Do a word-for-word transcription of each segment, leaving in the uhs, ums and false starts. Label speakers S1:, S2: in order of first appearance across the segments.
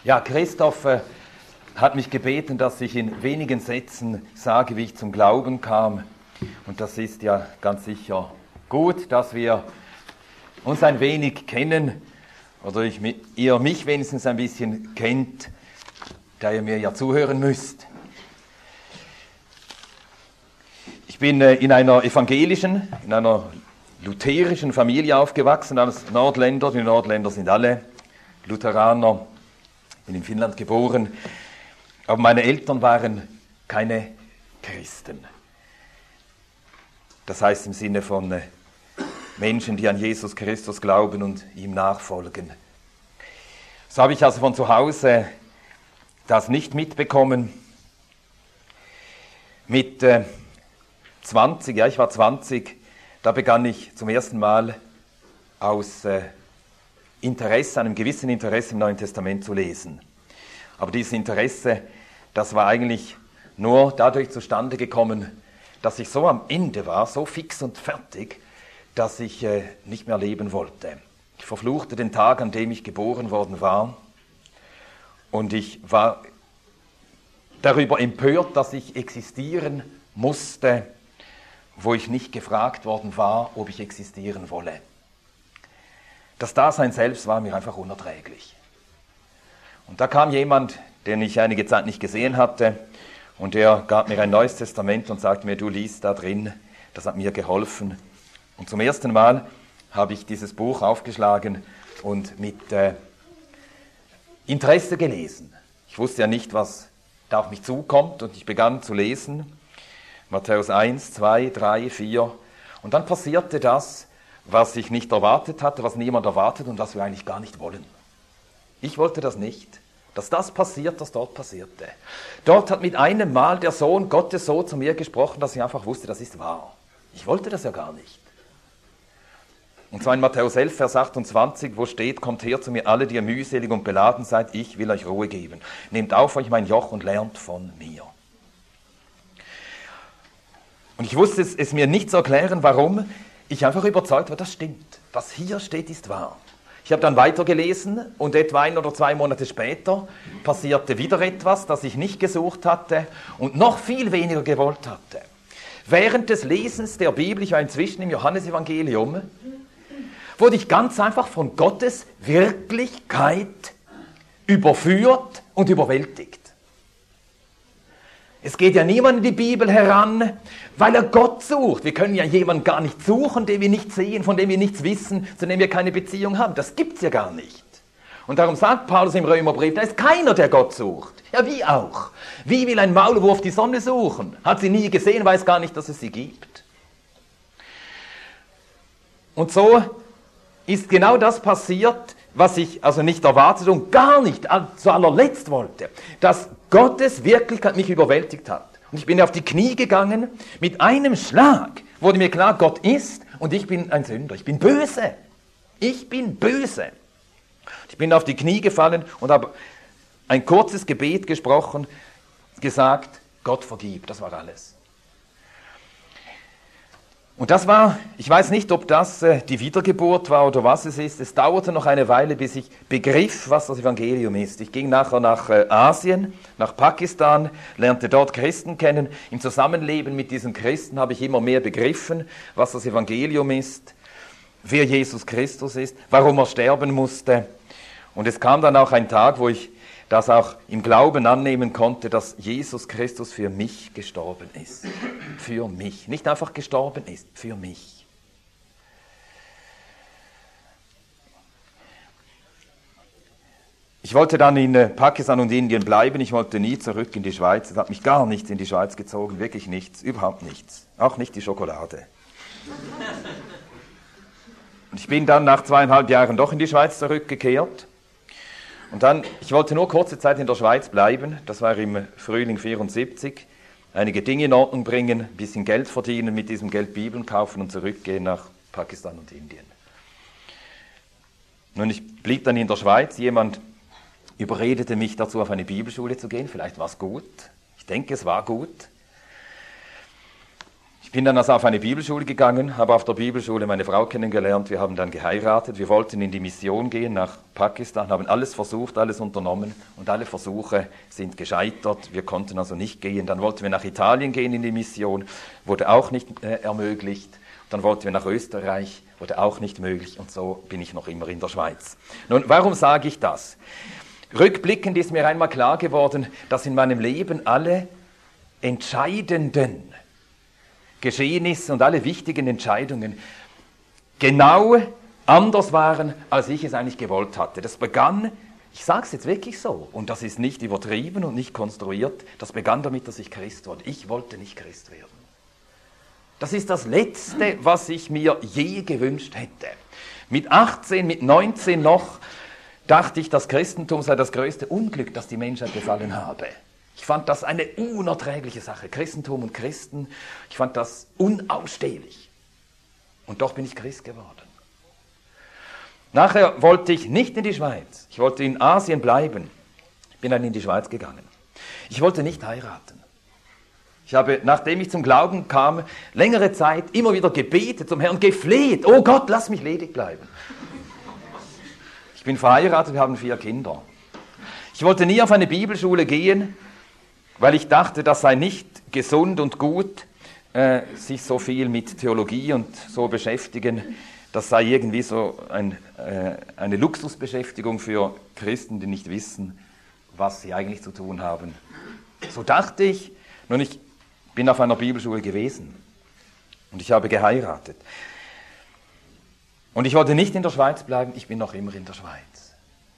S1: Ja, Christoph äh, hat mich gebeten, dass ich in wenigen Sätzen sage, wie ich zum Glauben kam. Und das ist ja ganz sicher gut, dass wir uns ein wenig kennen, oder ich, ihr mich wenigstens ein bisschen kennt, da ihr mir ja zuhören müsst. Ich bin äh, in einer evangelischen, in einer lutherischen Familie aufgewachsen, als Nordländer. Die Nordländer sind alle Lutheraner. Ich bin in Finnland geboren, aber meine Eltern waren keine Christen. Das heißt im Sinne von äh, Menschen, die an Jesus Christus glauben und ihm nachfolgen. So habe ich also von zu Hause das nicht mitbekommen. Mit äh, zwanzig, ja ich war zwanzig, da begann ich zum ersten Mal aus äh, Interesse, einem gewissen Interesse im Neuen Testament zu lesen. Aber dieses Interesse, das war eigentlich nur dadurch zustande gekommen, dass ich so am Ende war, so fix und fertig, dass ich äh, nicht mehr leben wollte. Ich verfluchte den Tag, an dem ich geboren worden war, und ich war darüber empört, dass ich existieren musste, wo ich nicht gefragt worden war, ob ich existieren wolle. Das Dasein selbst war mir einfach unerträglich. Und da kam jemand, den ich einige Zeit nicht gesehen hatte, und der gab mir ein Neues Testament und sagte mir, du liest da drin, das hat mir geholfen. Und zum ersten Mal habe ich dieses Buch aufgeschlagen und mit äh, Interesse gelesen. Ich wusste ja nicht, was da auf mich zukommt, und ich begann zu lesen. Matthäus eins, zwei, drei, vier. Und dann passierte das, was ich nicht erwartet hatte, was niemand erwartet und was wir eigentlich gar nicht wollen. Ich wollte das nicht, dass das passiert, was dort passierte. Dort hat mit einem Mal der Sohn Gottes so zu mir gesprochen, dass ich einfach wusste, das ist wahr. Ich wollte das ja gar nicht. Und zwar in Matthäus elf, Vers achtundzwanzig, wo steht, kommt her zu mir alle, die ihr mühselig und beladen seid, ich will euch Ruhe geben. Nehmt auf euch mein Joch und lernt von mir. Und ich wusste es, es mir nicht zu erklären, warum ich einfach überzeugt war, das stimmt. Was hier steht, ist wahr. Ich habe dann weitergelesen und etwa ein oder zwei Monate später passierte wieder etwas, das ich nicht gesucht hatte und noch viel weniger gewollt hatte. Während des Lesens der Bibel, ich war inzwischen im Johannesevangelium, wurde ich ganz einfach von Gottes Wirklichkeit überführt und überwältigt. Es geht ja niemand in die Bibel heran, weil er Gott sucht. Wir können ja jemanden gar nicht suchen, den wir nicht sehen, von dem wir nichts wissen, zu dem wir keine Beziehung haben. Das gibt's ja gar nicht. Und darum sagt Paulus im Römerbrief, da ist keiner, der Gott sucht. Ja, wie auch? Wie will ein Maulwurf die Sonne suchen? Hat sie nie gesehen, weiß gar nicht, dass es sie gibt. Und so ist genau das passiert, was ich also nicht erwartet und gar nicht zu allerletzt wollte, dass Gottes Wirklichkeit mich überwältigt hat. Und ich bin auf die Knie gegangen, mit einem Schlag wurde mir klar, Gott ist und ich bin ein Sünder, ich bin böse. Ich bin böse. Ich bin auf die Knie gefallen und habe ein kurzes Gebet gesprochen, gesagt, Gott vergib, das war alles. Und das war, ich weiß nicht, ob das äh, die Wiedergeburt war oder was es ist. Es dauerte noch eine Weile, bis ich begriff, was das Evangelium ist. Ich ging nachher nach äh, Asien, nach Pakistan, lernte dort Christen kennen. Im Zusammenleben mit diesen Christen habe ich immer mehr begriffen, was das Evangelium ist, wer Jesus Christus ist, warum er sterben musste. Und es kam dann auch ein Tag, wo ich das auch im Glauben annehmen konnte, dass Jesus Christus für mich gestorben ist. Für mich. Nicht einfach gestorben ist, für mich. Ich wollte dann in Pakistan und Indien bleiben, ich wollte nie zurück in die Schweiz. Es hat mich gar nichts in die Schweiz gezogen, wirklich nichts, überhaupt nichts. Auch nicht die Schokolade. Und ich bin dann nach zweieinhalb Jahren doch in die Schweiz zurückgekehrt. Und dann, ich wollte nur kurze Zeit in der Schweiz bleiben, das war im Frühling vierundsiebzig, einige Dinge in Ordnung bringen, ein bisschen Geld verdienen, mit diesem Geld Bibeln kaufen und zurückgehen nach Pakistan und Indien. Nun, ich blieb dann in der Schweiz, jemand überredete mich dazu, auf eine Bibelschule zu gehen, vielleicht war es gut, ich denke, es war gut. Ich Ich bin dann also auf eine Bibelschule gegangen, habe auf der Bibelschule meine Frau kennengelernt, wir haben dann geheiratet, wir wollten in die Mission gehen nach Pakistan, haben alles versucht, alles unternommen und alle Versuche sind gescheitert, wir konnten also nicht gehen. Dann wollten wir nach Italien gehen in die Mission, wurde auch nicht äh, ermöglicht. Dann wollten wir nach Österreich, wurde auch nicht möglich und so bin ich noch immer in der Schweiz. Nun, warum sage ich das? Rückblickend ist mir einmal klar geworden, dass in meinem Leben alle entscheidenden Geschehnisse und alle wichtigen Entscheidungen genau anders waren, als ich es eigentlich gewollt hatte. Das begann, ich sage es jetzt wirklich so, und das ist nicht übertrieben und nicht konstruiert, das begann damit, dass ich Christ wurde. Ich wollte nicht Christ werden. Das ist das Letzte, was ich mir je gewünscht hätte. Mit achtzehn, mit neunzehn noch dachte ich, das Christentum sei das größte Unglück, das die Menschheit befallen habe. Ich fand das eine unerträgliche Sache, Christentum und Christen. Ich fand das unausstehlich. Und doch bin ich Christ geworden. Nachher wollte ich nicht in die Schweiz. Ich wollte in Asien bleiben. Ich bin dann in die Schweiz gegangen. Ich wollte nicht heiraten. Ich habe, nachdem ich zum Glauben kam, längere Zeit immer wieder gebetet zum Herrn, gefleht. Oh Gott, lass mich ledig bleiben. Ich bin verheiratet, wir haben vier Kinder. Ich wollte nie auf eine Bibelschule gehen, weil ich dachte, das sei nicht gesund und gut, äh, sich so viel mit Theologie und so beschäftigen. Das sei irgendwie so ein, äh, eine Luxusbeschäftigung für Christen, die nicht wissen, was sie eigentlich zu tun haben. So dachte ich. Nun, ich bin auf einer Bibelschule gewesen und ich habe geheiratet. Und ich wollte nicht in der Schweiz bleiben, ich bin noch immer in der Schweiz.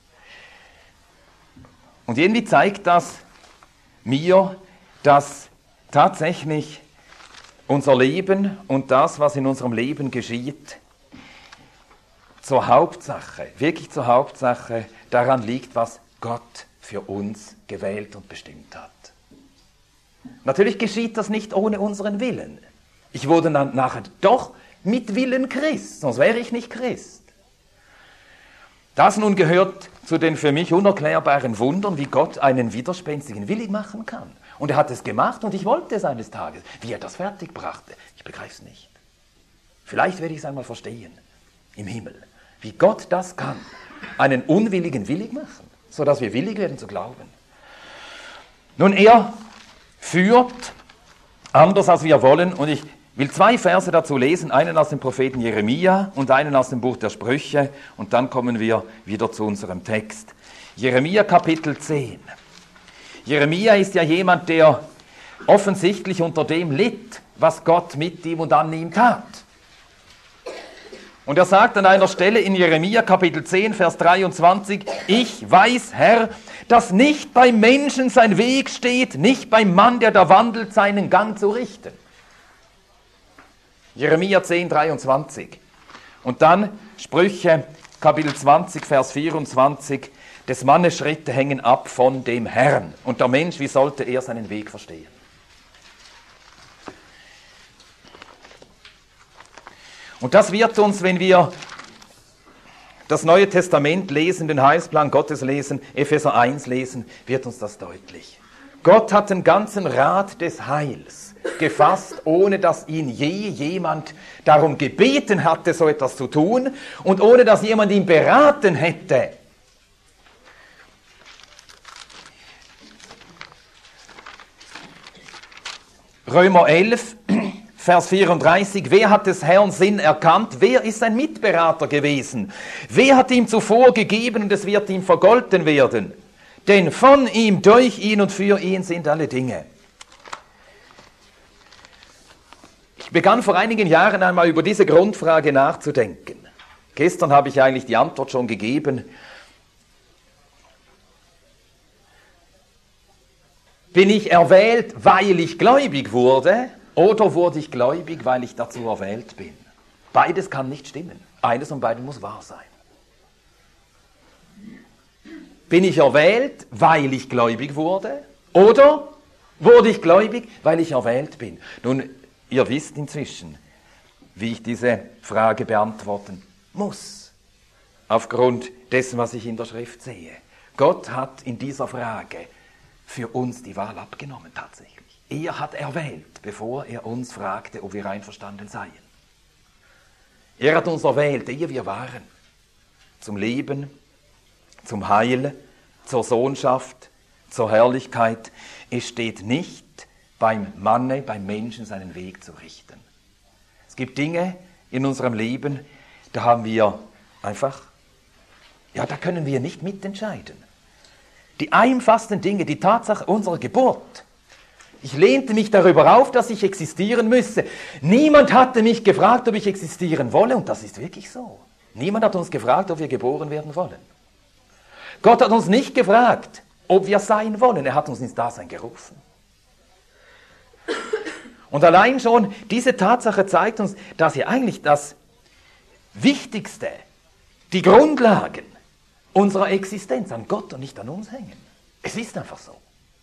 S1: Und irgendwie zeigt das mir, dass tatsächlich unser Leben und das, was in unserem Leben geschieht, zur Hauptsache, wirklich zur Hauptsache daran liegt, was Gott für uns gewählt und bestimmt hat. Natürlich geschieht das nicht ohne unseren Willen. Ich wurde dann nachher doch mit Willen Christ, sonst wäre ich nicht Christ. Das nun gehört zu den für mich unerklärbaren Wundern, wie Gott einen Widerspenstigen willig machen kann. Und er hat es gemacht und ich wollte es eines Tages. Wie er das fertig brachte, ich begreife es nicht. Vielleicht werde ich es einmal verstehen, im Himmel. Wie Gott das kann, einen Unwilligen willig machen, sodass wir willig werden zu glauben. Nun, er führt anders, als wir wollen, und ich will zwei Verse dazu lesen, einen aus dem Propheten Jeremia und einen aus dem Buch der Sprüche, und dann kommen wir wieder zu unserem Text. Jeremia Kapitel zehn. Jeremia ist ja jemand, der offensichtlich unter dem litt, was Gott mit ihm und an ihm tat. Und er sagt an einer Stelle in Jeremia Kapitel zehn, Vers dreiundzwanzig, ich weiß, Herr, dass nicht beim Menschen sein Weg steht, nicht beim Mann, der da wandelt, seinen Gang zu richten. Jeremia zehn, dreiundzwanzig. Und dann Sprüche, Kapitel zwanzig, Vers vierundzwanzig. Des Mannes Schritte hängen ab von dem Herrn. Und der Mensch, wie sollte er seinen Weg verstehen? Und das wird uns, wenn wir das Neue Testament lesen, den Heilsplan Gottes lesen, Epheser eins lesen, wird uns das deutlich. Gott hat den ganzen Rat des Heils gefasst, ohne dass ihn je jemand darum gebeten hatte, so etwas zu tun und ohne dass jemand ihn beraten hätte. Römer elf, Vers vierunddreißig, wer hat des Herrn Sinn erkannt? Wer ist sein Mitberater gewesen? Wer hat ihm zuvor gegeben und es wird ihm vergolten werden? Denn von ihm, durch ihn und für ihn sind alle Dinge. Ich begann vor einigen Jahren einmal über diese Grundfrage nachzudenken. Gestern habe ich eigentlich die Antwort schon gegeben. Bin ich erwählt, weil ich gläubig wurde, oder wurde ich gläubig, weil ich dazu erwählt bin? Beides kann nicht stimmen. Eines von beiden muss wahr sein. Bin ich erwählt, weil ich gläubig wurde? Oder wurde ich gläubig, weil ich erwählt bin? Nun, ihr wisst inzwischen, wie ich diese Frage beantworten muss. Aufgrund dessen, was ich in der Schrift sehe. Gott hat in dieser Frage für uns die Wahl abgenommen, tatsächlich. er hat erwählt, bevor er uns fragte, ob wir einverstanden seien. Er hat uns erwählt, ehe wir waren, zum Leben, zum Heil, zur Sohnschaft, zur Herrlichkeit. Es steht nicht beim Manne, beim Menschen seinen Weg zu richten. Es gibt Dinge in unserem Leben, da haben wir einfach, ja, da können wir nicht mitentscheiden. Die einfachsten Dinge, die Tatsache unserer Geburt. Ich lehnte mich darüber auf, dass ich existieren müsse. Niemand hatte mich gefragt, ob ich existieren wolle, und das ist wirklich so. Niemand hat uns gefragt, ob wir geboren werden wollen. Gott hat uns nicht gefragt, ob wir sein wollen. Er hat uns ins Dasein gerufen. Und allein schon diese Tatsache zeigt uns, dass hier eigentlich das Wichtigste, die Grundlagen unserer Existenz an Gott und nicht an uns hängen. Es ist einfach so.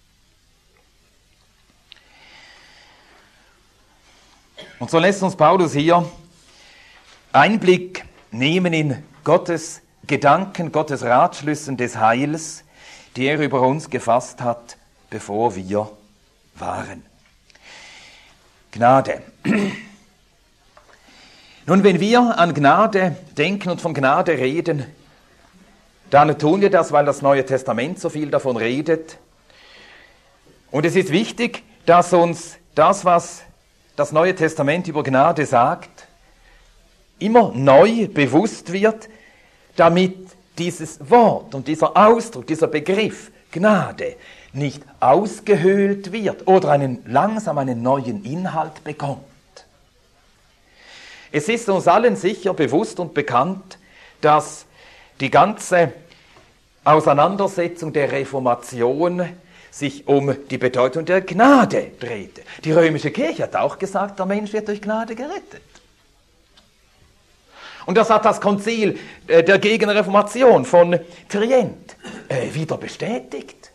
S1: Und so lässt uns Paulus hier Einblick nehmen in Gottes Gedanken, Gottes Ratschlüssen des Heils, die er über uns gefasst hat, bevor wir waren. Gnade. Nun, wenn wir an Gnade denken und von Gnade reden, dann tun wir das, weil das Neue Testament so viel davon redet. Und es ist wichtig, dass uns das, was das Neue Testament über Gnade sagt, immer neu bewusst wird, damit dieses Wort und dieser Ausdruck, dieser Begriff Gnade nicht ausgehöhlt wird oder einen, langsam einen neuen Inhalt bekommt. Es ist uns allen sicher bewusst und bekannt, dass die ganze Auseinandersetzung der Reformation sich um die Bedeutung der Gnade drehte. Die römische Kirche hat auch gesagt, der Mensch wird durch Gnade gerettet. Und das hat das Konzil äh, der Gegenreformation von Trient äh, wieder bestätigt.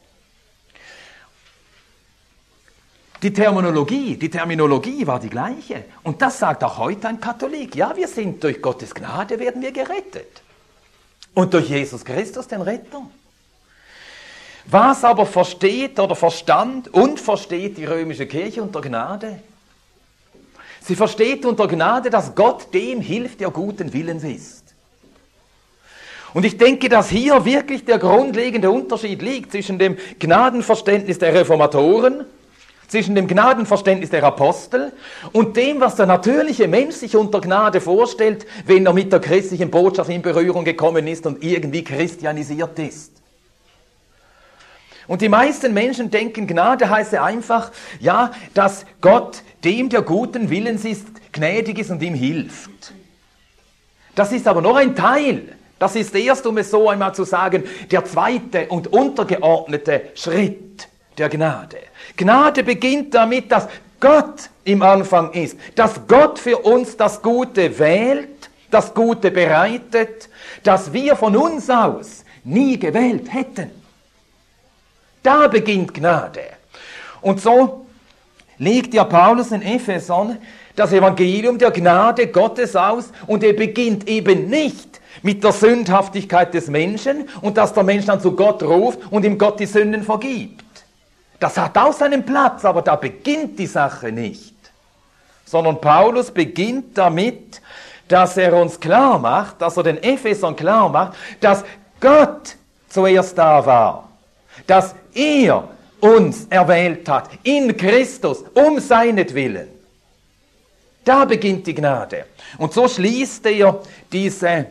S1: Die Terminologie, die Terminologie war die gleiche. Und das sagt auch heute ein Katholik. Ja, wir sind durch Gottes Gnade, werden wir gerettet. Und durch Jesus Christus, den Retter. Was aber versteht oder verstand und versteht die römische Kirche unter Gnade? Sie versteht unter Gnade, dass Gott dem hilft, der guten Willens ist. Und ich denke, dass hier wirklich der grundlegende Unterschied liegt zwischen dem Gnadenverständnis der Reformatoren, zwischen dem Gnadenverständnis der Apostel und dem, was der natürliche Mensch sich unter Gnade vorstellt, wenn er mit der christlichen Botschaft in Berührung gekommen ist und irgendwie christianisiert ist. Und die meisten Menschen denken, Gnade heiße einfach, ja, dass Gott dem, der guten Willens ist, gnädig ist und ihm hilft. Das ist aber nur ein Teil. Das ist erst, um es so einmal zu sagen, der zweite und untergeordnete Schritt der Gnade. Gnade beginnt damit, dass Gott im Anfang ist, dass Gott für uns das Gute wählt, das Gute bereitet, das wir von uns aus nie gewählt hätten. Da beginnt Gnade. Und so legt ja Paulus in Ephesern das Evangelium der Gnade Gottes aus und er beginnt eben nicht mit der Sündhaftigkeit des Menschen und dass der Mensch dann zu Gott ruft und ihm Gott die Sünden vergibt. Das hat auch seinen Platz, aber da beginnt die Sache nicht. Sondern Paulus beginnt damit, dass er uns klar macht, dass er den Ephesern klar macht, dass Gott zuerst da war, dass er uns erwählt hat, in Christus, um seinetwillen. Da beginnt die Gnade. Und so schließt er diese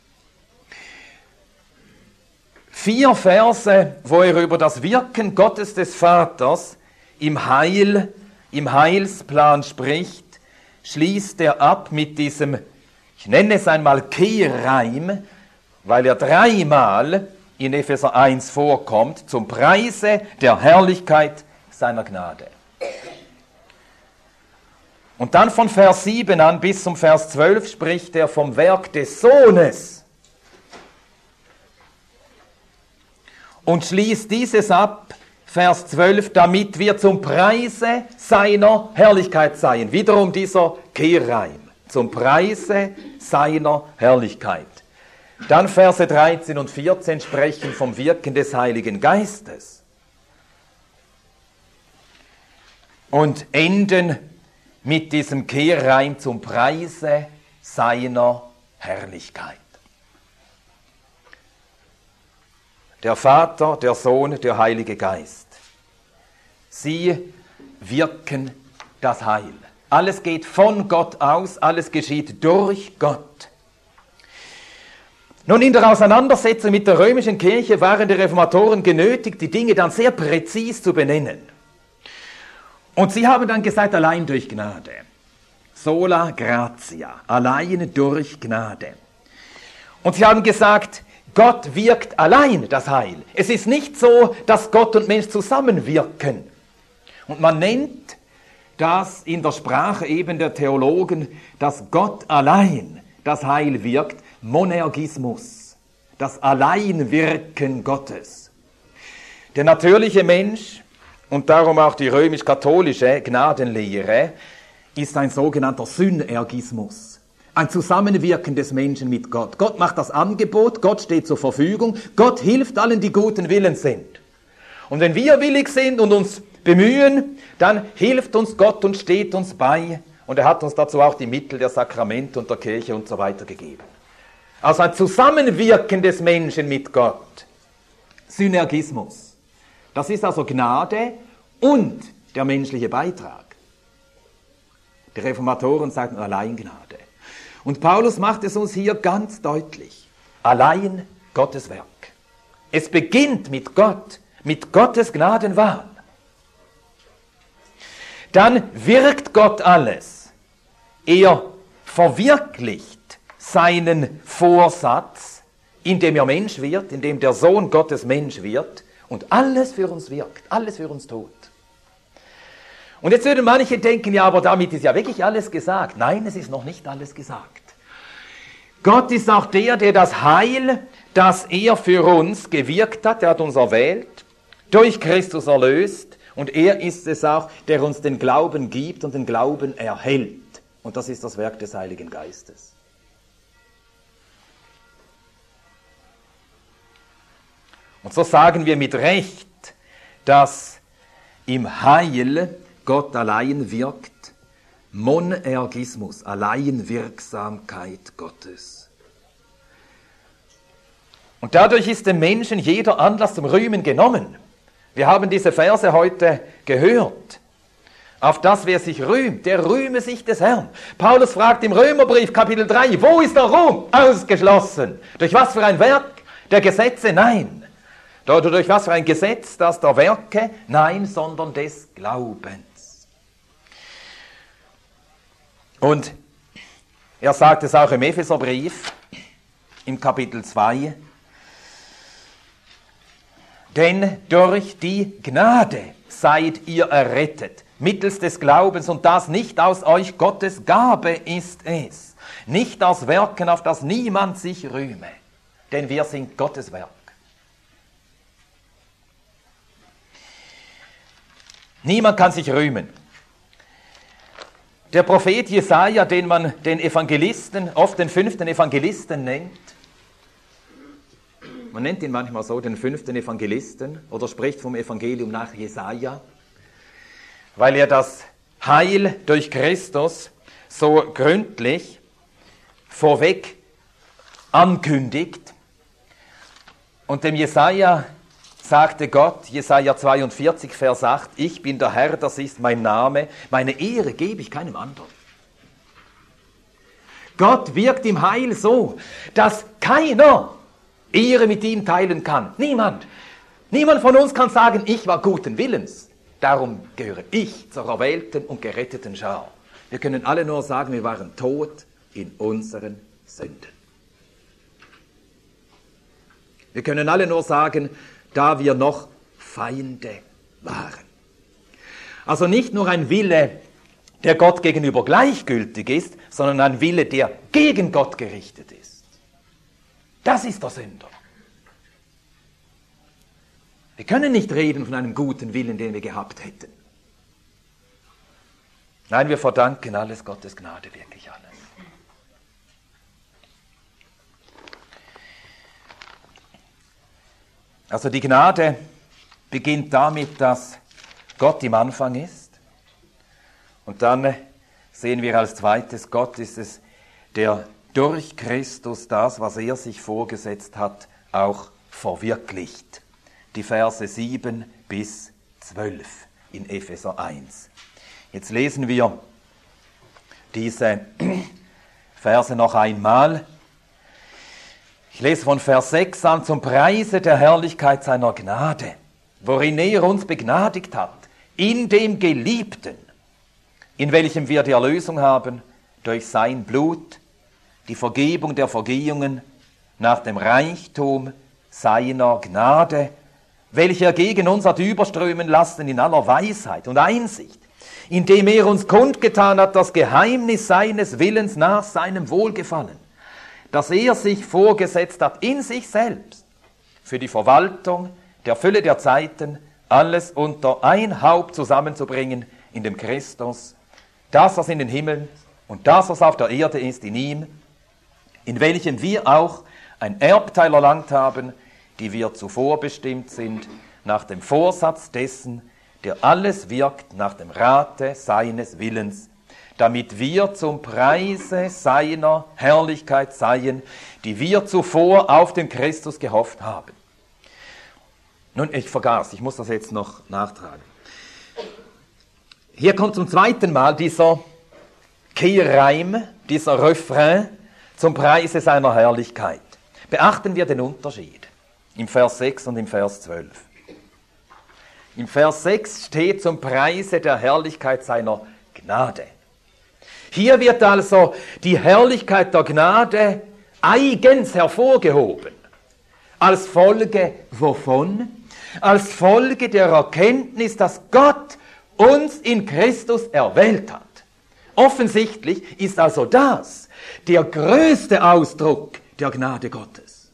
S1: vier Verse, wo er über das Wirken Gottes des Vaters im Heil, im Heilsplan spricht, schließt er ab mit diesem, ich nenne es einmal Kehrreim, weil er dreimal in Epheser eins vorkommt, zum Preise der Herrlichkeit seiner Gnade. Und dann von Vers sieben an bis zum Vers zwölf spricht er vom Werk des Sohnes und schließt dieses ab, Vers zwölf, damit wir zum Preise seiner Herrlichkeit seien. Wiederum dieser Kehrreim, zum Preise seiner Herrlichkeit. Dann Verse dreizehn und vierzehn sprechen vom Wirken des Heiligen Geistes. und enden mit diesem Kehrreim zum Preise seiner Herrlichkeit. Der Vater, der Sohn, der Heilige Geist. Sie wirken das Heil. Alles geht von Gott aus, alles geschieht durch Gott. Nun, in der Auseinandersetzung mit der römischen Kirche waren die Reformatoren genötigt, die Dinge dann sehr präzis zu benennen. Und sie haben dann gesagt, allein durch Gnade. Sola gratia, allein durch Gnade. Und sie haben gesagt, Gott wirkt allein das Heil. Es ist nicht so, dass Gott und Mensch zusammenwirken. Und man nennt das in der Sprache eben der Theologen, dass Gott allein das Heil wirkt, Monergismus, das Alleinwirken Gottes. Der natürliche Mensch, und darum auch die römisch-katholische Gnadenlehre, ist ein sogenannter Synergismus, ein Zusammenwirken des Menschen mit Gott. Gott macht das Angebot, Gott steht zur Verfügung, Gott hilft allen, die guten Willens sind. Und wenn wir willig sind und uns bemühen, dann hilft uns Gott und steht uns bei. Und er hat uns dazu auch die Mittel der Sakramente und der Kirche und so weiter gegeben. Also ein Zusammenwirken des Menschen mit Gott. Synergismus. Das ist also Gnade und der menschliche Beitrag. Die Reformatoren sagen allein Gnade. Und Paulus macht es uns hier ganz deutlich. Allein Gottes Werk. Es beginnt mit Gott, mit Gottes Gnadenwahn. Dann wirkt Gott alles. Er verwirklicht seinen Vorsatz, indem er Mensch wird, indem der Sohn Gottes Mensch wird und alles für uns wirkt, alles für uns tut. Und jetzt würden manche denken, ja, aber damit ist ja wirklich alles gesagt. Nein, es ist noch nicht alles gesagt. Gott ist auch der, der das Heil, das er für uns gewirkt hat, er hat uns erwählt, durch Christus erlöst, und er ist es auch, der uns den Glauben gibt und den Glauben erhält. Und das ist das Werk des Heiligen Geistes. Und so sagen wir mit Recht, dass im Heil Gott allein wirkt, Monergismus, Alleinwirksamkeit Gottes. Und dadurch ist dem Menschen jeder Anlass zum Rühmen genommen. Wir haben diese Verse heute gehört. Auf das, wer sich rühmt, der rühme sich des Herrn. Paulus fragt im Römerbrief Kapitel drei, wo ist der Ruhm? Ausgeschlossen. Durch was für ein Werk? Der Gesetze? Nein. Oder durch was für ein Gesetz? Das der Werke? Nein, sondern des Glaubens. Und er sagt es auch im Epheserbrief, im Kapitel zwei, denn durch die Gnade seid ihr errettet, mittels des Glaubens, und das nicht aus euch, Gottes Gabe ist es, nicht aus Werken, auf das niemand sich rühme, denn wir sind Gottes Werk. Niemand kann sich rühmen. Der Prophet Jesaja, den man den Evangelisten, oft den fünften Evangelisten nennt, man nennt ihn manchmal so, den fünften Evangelisten, oder spricht vom Evangelium nach Jesaja, weil er das Heil durch Christus so gründlich vorweg ankündigt. Und dem Jesaja sagte Gott, Jesaja zweiundvierzig, Vers acht, ich bin der Herr, das ist mein Name, meine Ehre gebe ich keinem anderen. Gott wirkt im Heil so, dass keiner Ehre mit ihm teilen kann. Niemand. Niemand von uns kann sagen, ich war guten Willens. Darum gehöre ich zur erwählten und geretteten Schar. Wir können alle nur sagen, wir waren tot in unseren Sünden. Wir können alle nur sagen, da wir noch Feinde waren. Also nicht nur ein Wille, der Gott gegenüber gleichgültig ist, sondern ein Wille, der gegen Gott gerichtet ist. Das ist der Sünder. Wir können nicht reden von einem guten Willen, den wir gehabt hätten. Nein, wir verdanken alles Gottes Gnade, wirklich alles. Also die Gnade beginnt damit, dass Gott im Anfang ist. Und dann sehen wir als zweites, Gott ist es, der durch Christus das, was er sich vorgesetzt hat, auch verwirklicht. Die Verse sieben bis zwölf in Epheser eins. Jetzt lesen wir diese Verse noch einmal. Ich lese von Vers sechs an: Zum Preise der Herrlichkeit seiner Gnade, worin er uns begnadigt hat, in dem Geliebten, in welchem wir die Erlösung haben, durch sein Blut, die Vergebung der Vergehungen nach dem Reichtum seiner Gnade, welche er gegen uns hat überströmen lassen in aller Weisheit und Einsicht, indem er uns kundgetan hat das Geheimnis seines Willens nach seinem Wohlgefallen, das er sich vorgesetzt hat in sich selbst, für die Verwaltung der Fülle der Zeiten, alles unter ein Haupt zusammenzubringen in dem Christus, das, was in den Himmeln und das, was auf der Erde ist, in ihm, in welchem wir auch ein Erbteil erlangt haben, die wir zuvor bestimmt sind, nach dem Vorsatz dessen, der alles wirkt nach dem Rate seines Willens, damit wir zum Preise seiner Herrlichkeit seien, die wir zuvor auf den Christus gehofft haben. Nun, ich vergaß, ich muss das jetzt noch nachtragen. Hier kommt zum zweiten Mal dieser Kehrreim, dieser Refrain zum Preise seiner Herrlichkeit. Beachten wir den Unterschied im Vers sechs und im Vers zwölf. Im Vers sechs steht zum Preise der Herrlichkeit seiner Gnade. Hier wird also die Herrlichkeit der Gnade eigens hervorgehoben. Als Folge wovon? Als Folge der Erkenntnis, dass Gott uns in Christus erwählt hat. Offensichtlich ist also das der größte Ausdruck der Gnade Gottes.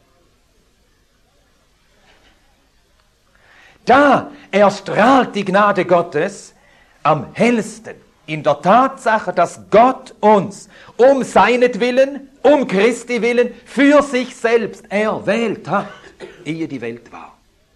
S1: Da erstrahlt die Gnade Gottes am hellsten in der Tatsache, dass Gott uns um seinetwillen, um Christi willen, für sich selbst erwählt hat, ehe die Welt war.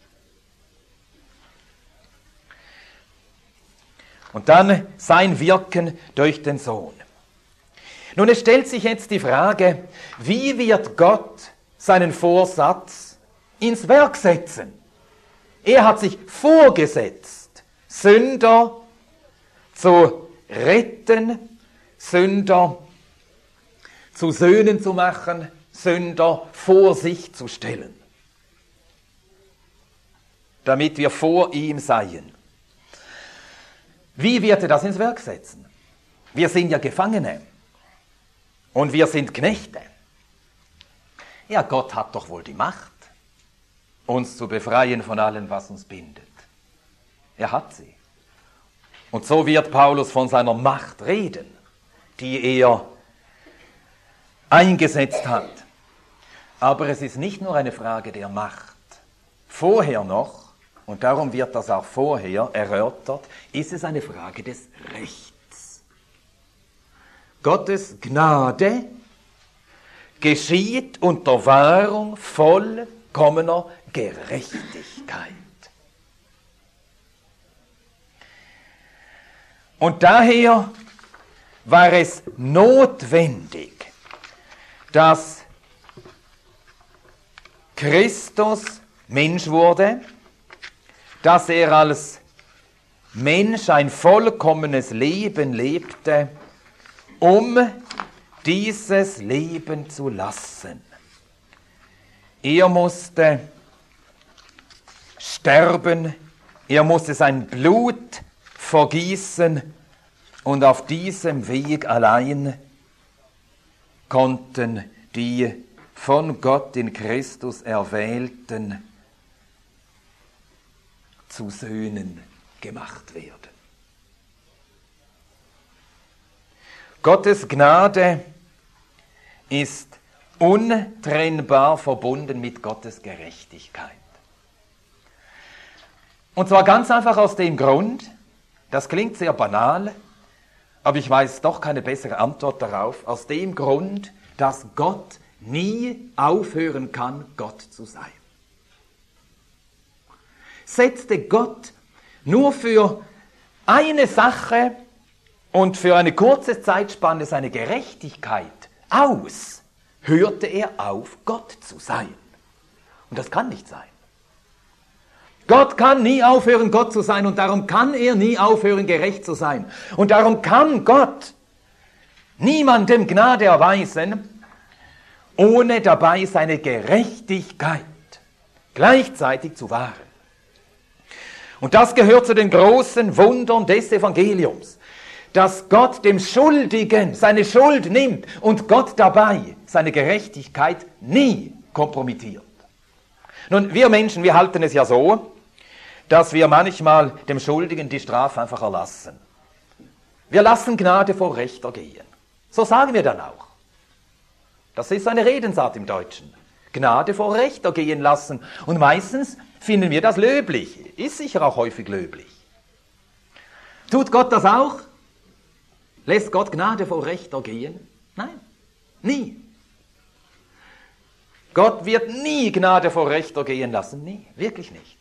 S1: Und dann sein Wirken durch den Sohn. Nun, es stellt sich jetzt die Frage, wie wird Gott seinen Vorsatz ins Werk setzen? Er hat sich vorgesetzt, Sünder zu retten, Sünder zu Söhnen zu machen, Sünder vor sich zu stellen, damit wir vor ihm seien. Wie wird er das ins Werk setzen? Wir sind ja Gefangene und wir sind Knechte. Ja, Gott hat doch wohl die Macht, uns zu befreien von allem, was uns bindet. Er hat sie. Und so wird Paulus von seiner Macht reden, die er eingesetzt hat. Aber es ist nicht nur eine Frage der Macht. Vorher noch, und darum wird das auch vorher erörtert, ist es eine Frage des Rechts. Gottes Gnade geschieht unter Wahrung vollkommener Gerechtigkeit. Und daher war es notwendig, dass Christus Mensch wurde, dass er als Mensch ein vollkommenes Leben lebte, um dieses Leben zu lassen. Er musste sterben, er musste sein Blut vergießen und auf diesem Weg allein konnten die von Gott in Christus Erwählten zu Söhnen gemacht werden. Gottes Gnade ist untrennbar verbunden mit Gottes Gerechtigkeit. Und zwar ganz einfach aus dem Grund, das klingt sehr banal, aber ich weiß doch keine bessere Antwort darauf, aus dem Grund, dass Gott nie aufhören kann, Gott zu sein. Setzte Gott nur für eine Sache und für eine kurze Zeitspanne seine Gerechtigkeit aus, hörte er auf, Gott zu sein. Und das kann nicht sein. Gott kann nie aufhören, Gott zu sein, und darum kann er nie aufhören, gerecht zu sein. Und darum kann Gott niemandem Gnade erweisen, ohne dabei seine Gerechtigkeit gleichzeitig zu wahren. Und das gehört zu den großen Wundern des Evangeliums, dass Gott dem Schuldigen seine Schuld nimmt und Gott dabei seine Gerechtigkeit nie kompromittiert. Nun, wir Menschen, wir halten es ja so, dass wir manchmal dem Schuldigen die Strafe einfach erlassen. Wir lassen Gnade vor Recht ergehen. So sagen wir dann auch. Das ist eine Redensart im Deutschen. Gnade vor Recht ergehen lassen. Und meistens finden wir das löblich. Ist sicher auch häufig löblich. Tut Gott das auch? Lässt Gott Gnade vor Recht ergehen? Nein, nie. Gott wird nie Gnade vor Recht ergehen lassen. Nie, wirklich nicht.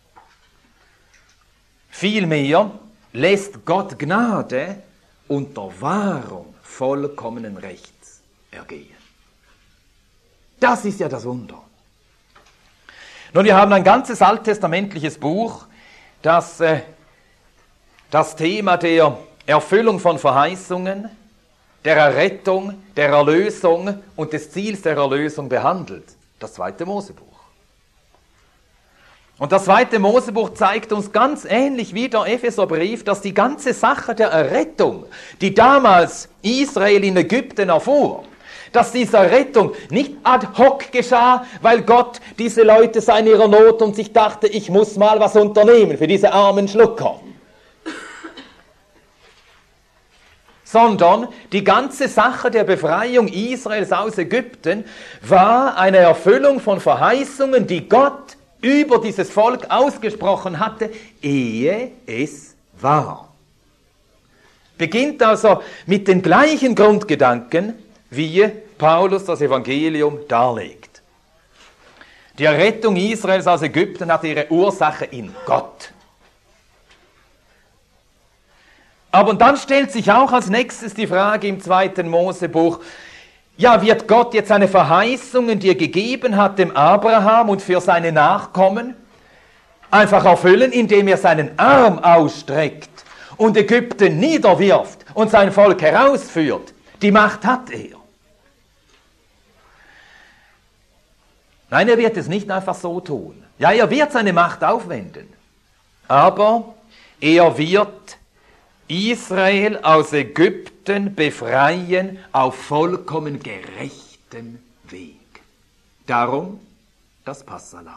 S1: Vielmehr lässt Gott Gnade unter Wahrung vollkommenen Rechts ergehen. Das ist ja das Wunder. Nun, wir haben ein ganzes alttestamentliches Buch, das äh, das Thema der Erfüllung von Verheißungen, der Errettung, der Erlösung und des Ziels der Erlösung behandelt. Das zweite Mosebuch. Und das zweite Mosebuch zeigt uns ganz ähnlich wie der Epheserbrief, dass die ganze Sache der Errettung, die damals Israel in Ägypten erfuhr, dass diese Rettung nicht ad hoc geschah, weil Gott diese Leute sah in ihrer Not und sich dachte, ich muss mal was unternehmen für diese armen Schlucker. Sondern die ganze Sache der Befreiung Israels aus Ägypten war eine Erfüllung von Verheißungen, die Gott über dieses Volk ausgesprochen hatte, ehe es war. Beginnt also mit den gleichen Grundgedanken, wie Paulus das Evangelium darlegt. Die Errettung Israels aus Ägypten hatte ihre Ursache in Gott. Aber dann stellt sich auch als nächstes die Frage im zweiten Mosebuch, ja, wird Gott jetzt seine Verheißungen, die er gegeben hat, dem Abraham und für seine Nachkommen, einfach erfüllen, indem er seinen Arm ausstreckt und Ägypten niederwirft und sein Volk herausführt? Die Macht hat er. Nein, er wird es nicht einfach so tun. Ja, er wird seine Macht aufwenden, aber er wird Israel aus Ägypten befreien auf vollkommen gerechtem Weg. Darum das Passahlamm.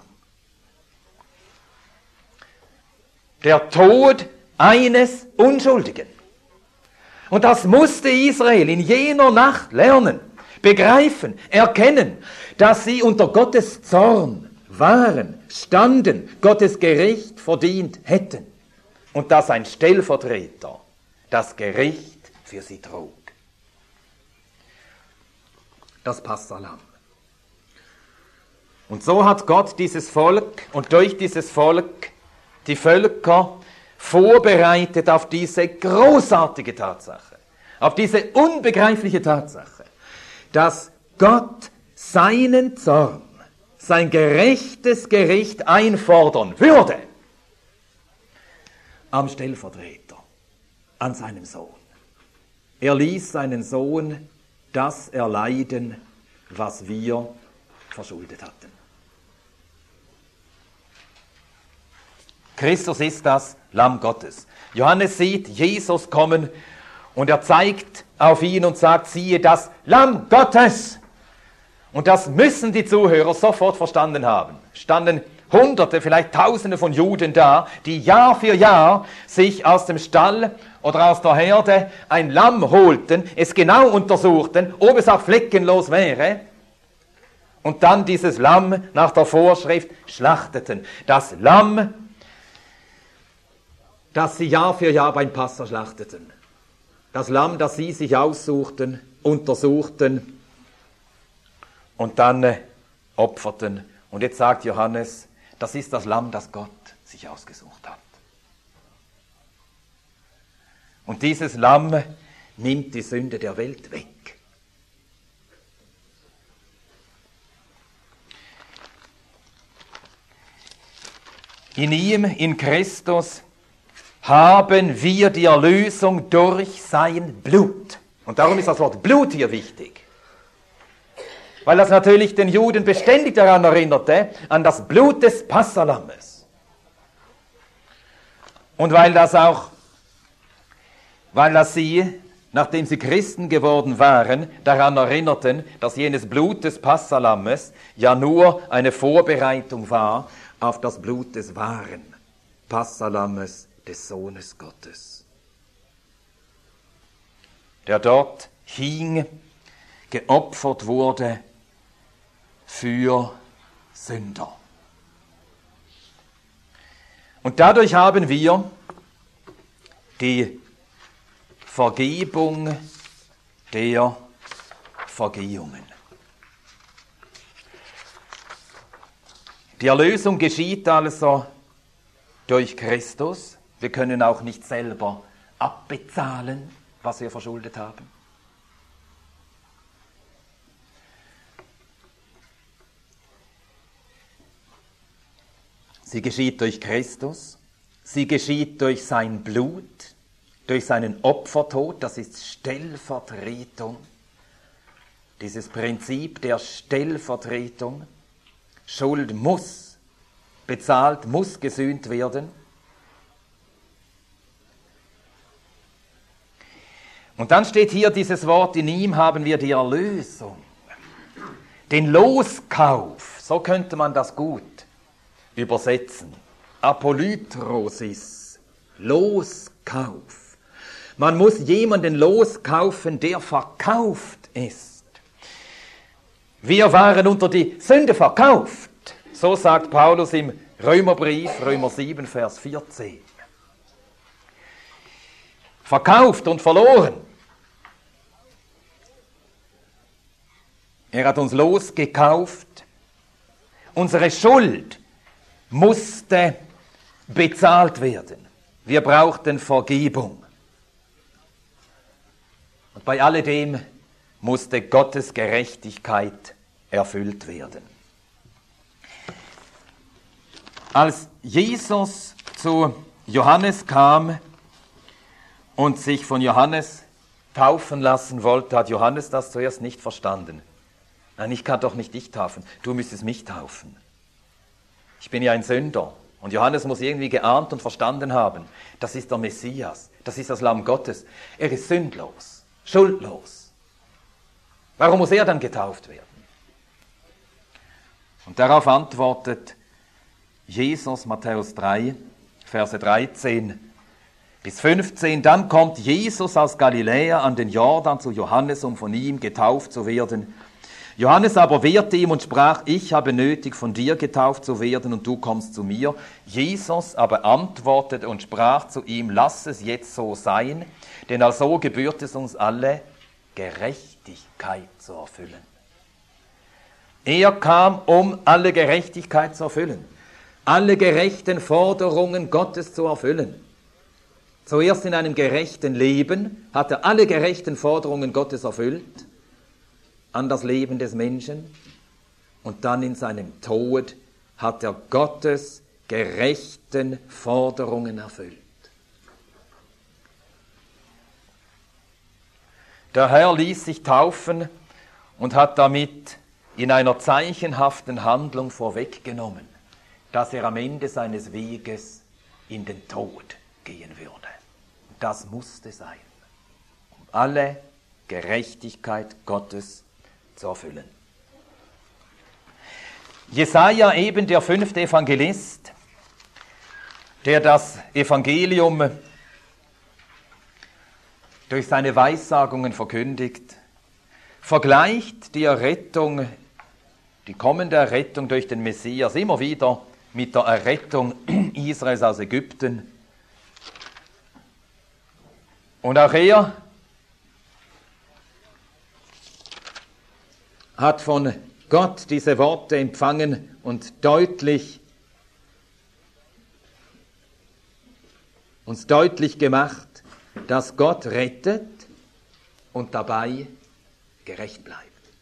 S1: Der Tod eines Unschuldigen. Und das musste Israel in jener Nacht lernen, begreifen, erkennen, dass sie unter Gottes Zorn waren, standen, Gottes Gericht verdient hätten. Und dass ein Stellvertreter das Gericht für sie trug. Das Passahlamm. Und so hat Gott dieses Volk und durch dieses Volk die Völker vorbereitet auf diese großartige Tatsache, auf diese unbegreifliche Tatsache, dass Gott seinen Zorn, sein gerechtes Gericht einfordern würde am Stellvertreter, an seinem Sohn. Er ließ seinen Sohn das erleiden, was wir verschuldet hatten. Christus ist das Lamm Gottes. Johannes sieht Jesus kommen und er zeigt auf ihn und sagt, siehe das Lamm Gottes. Und das müssen die Zuhörer sofort verstanden haben. Standen Hunderte, vielleicht Tausende von Juden da, die Jahr für Jahr sich aus dem Stall oder aus der Herde ein Lamm holten, es genau untersuchten, ob es auch fleckenlos wäre, und dann dieses Lamm nach der Vorschrift schlachteten. Das Lamm, das sie Jahr für Jahr beim Passa schlachteten. Das Lamm, das sie sich aussuchten, untersuchten und dann äh, opferten. Und jetzt sagt Johannes, das ist das Lamm, das Gott sich ausgesucht hat. Und dieses Lamm nimmt die Sünde der Welt weg. In ihm, in Christus, haben wir die Erlösung durch sein Blut. Und darum ist das Wort Blut hier wichtig. Weil das natürlich den Juden beständig daran erinnerte, an das Blut des Passalammes. Und weil das auch, weil das sie, nachdem sie Christen geworden waren, daran erinnerten, dass jenes Blut des Passalammes ja nur eine Vorbereitung war auf das Blut des wahren Passalammes, des Sohnes Gottes, der dort hing, geopfert wurde für Sünder. Und dadurch haben wir die Vergebung der Vergehungen. Die Erlösung geschieht also durch Christus. Wir können auch nicht selber abbezahlen, was wir verschuldet haben. Sie geschieht durch Christus, sie geschieht durch sein Blut, durch seinen Opfertod, das ist Stellvertretung, dieses Prinzip der Stellvertretung. Schuld muss bezahlt, muss gesühnt werden. Und dann steht hier dieses Wort, in ihm haben wir die Erlösung, den Loskauf, so könnte man das gut übersetzen. Apolytrosis, Loskauf. Man muss jemanden loskaufen, der verkauft ist. Wir waren unter die Sünde verkauft. So sagt Paulus im Römerbrief, Römer sieben, Vers vierzehn. Verkauft und verloren. Er hat uns losgekauft. Unsere Schuld musste bezahlt werden. Wir brauchten Vergebung. Und bei alledem musste Gottes Gerechtigkeit erfüllt werden. Als Jesus zu Johannes kam und sich von Johannes taufen lassen wollte, hat Johannes das zuerst nicht verstanden. Nein, ich kann doch nicht dich taufen, du müsstest mich taufen. Ich bin ja ein Sünder. Und Johannes muss irgendwie geahnt und verstanden haben, das ist der Messias, das ist das Lamm Gottes. Er ist sündlos, schuldlos. Warum muss er dann getauft werden? Und darauf antwortet Jesus, Matthäus drei, Verse dreizehn bis fünfzehn. Dann kommt Jesus aus Galiläa an den Jordan zu Johannes, um von ihm getauft zu werden. Johannes aber wehrte ihm und sprach, ich habe nötig, von dir getauft zu werden und du kommst zu mir. Jesus aber antwortete und sprach zu ihm, lass es jetzt so sein, denn also gebührt es uns alle, Gerechtigkeit zu erfüllen. Er kam, um alle Gerechtigkeit zu erfüllen, alle gerechten Forderungen Gottes zu erfüllen. Zuerst in einem gerechten Leben hat er alle gerechten Forderungen Gottes erfüllt, an das Leben des Menschen, und dann in seinem Tod hat er Gottes gerechten Forderungen erfüllt. Der Herr ließ sich taufen und hat damit in einer zeichenhaften Handlung vorweggenommen, dass er am Ende seines Weges in den Tod gehen würde. Das musste sein, um alle Gerechtigkeit Gottes zu erfüllen. Jesaja, eben der fünfte Evangelist, der das Evangelium durch seine Weissagungen verkündigt, vergleicht die Errettung, die kommende Errettung durch den Messias immer wieder mit der Errettung Israels aus Ägypten. Und auch er hat von Gott diese Worte empfangen und deutlich uns deutlich gemacht, dass Gott rettet und dabei gerecht bleibt.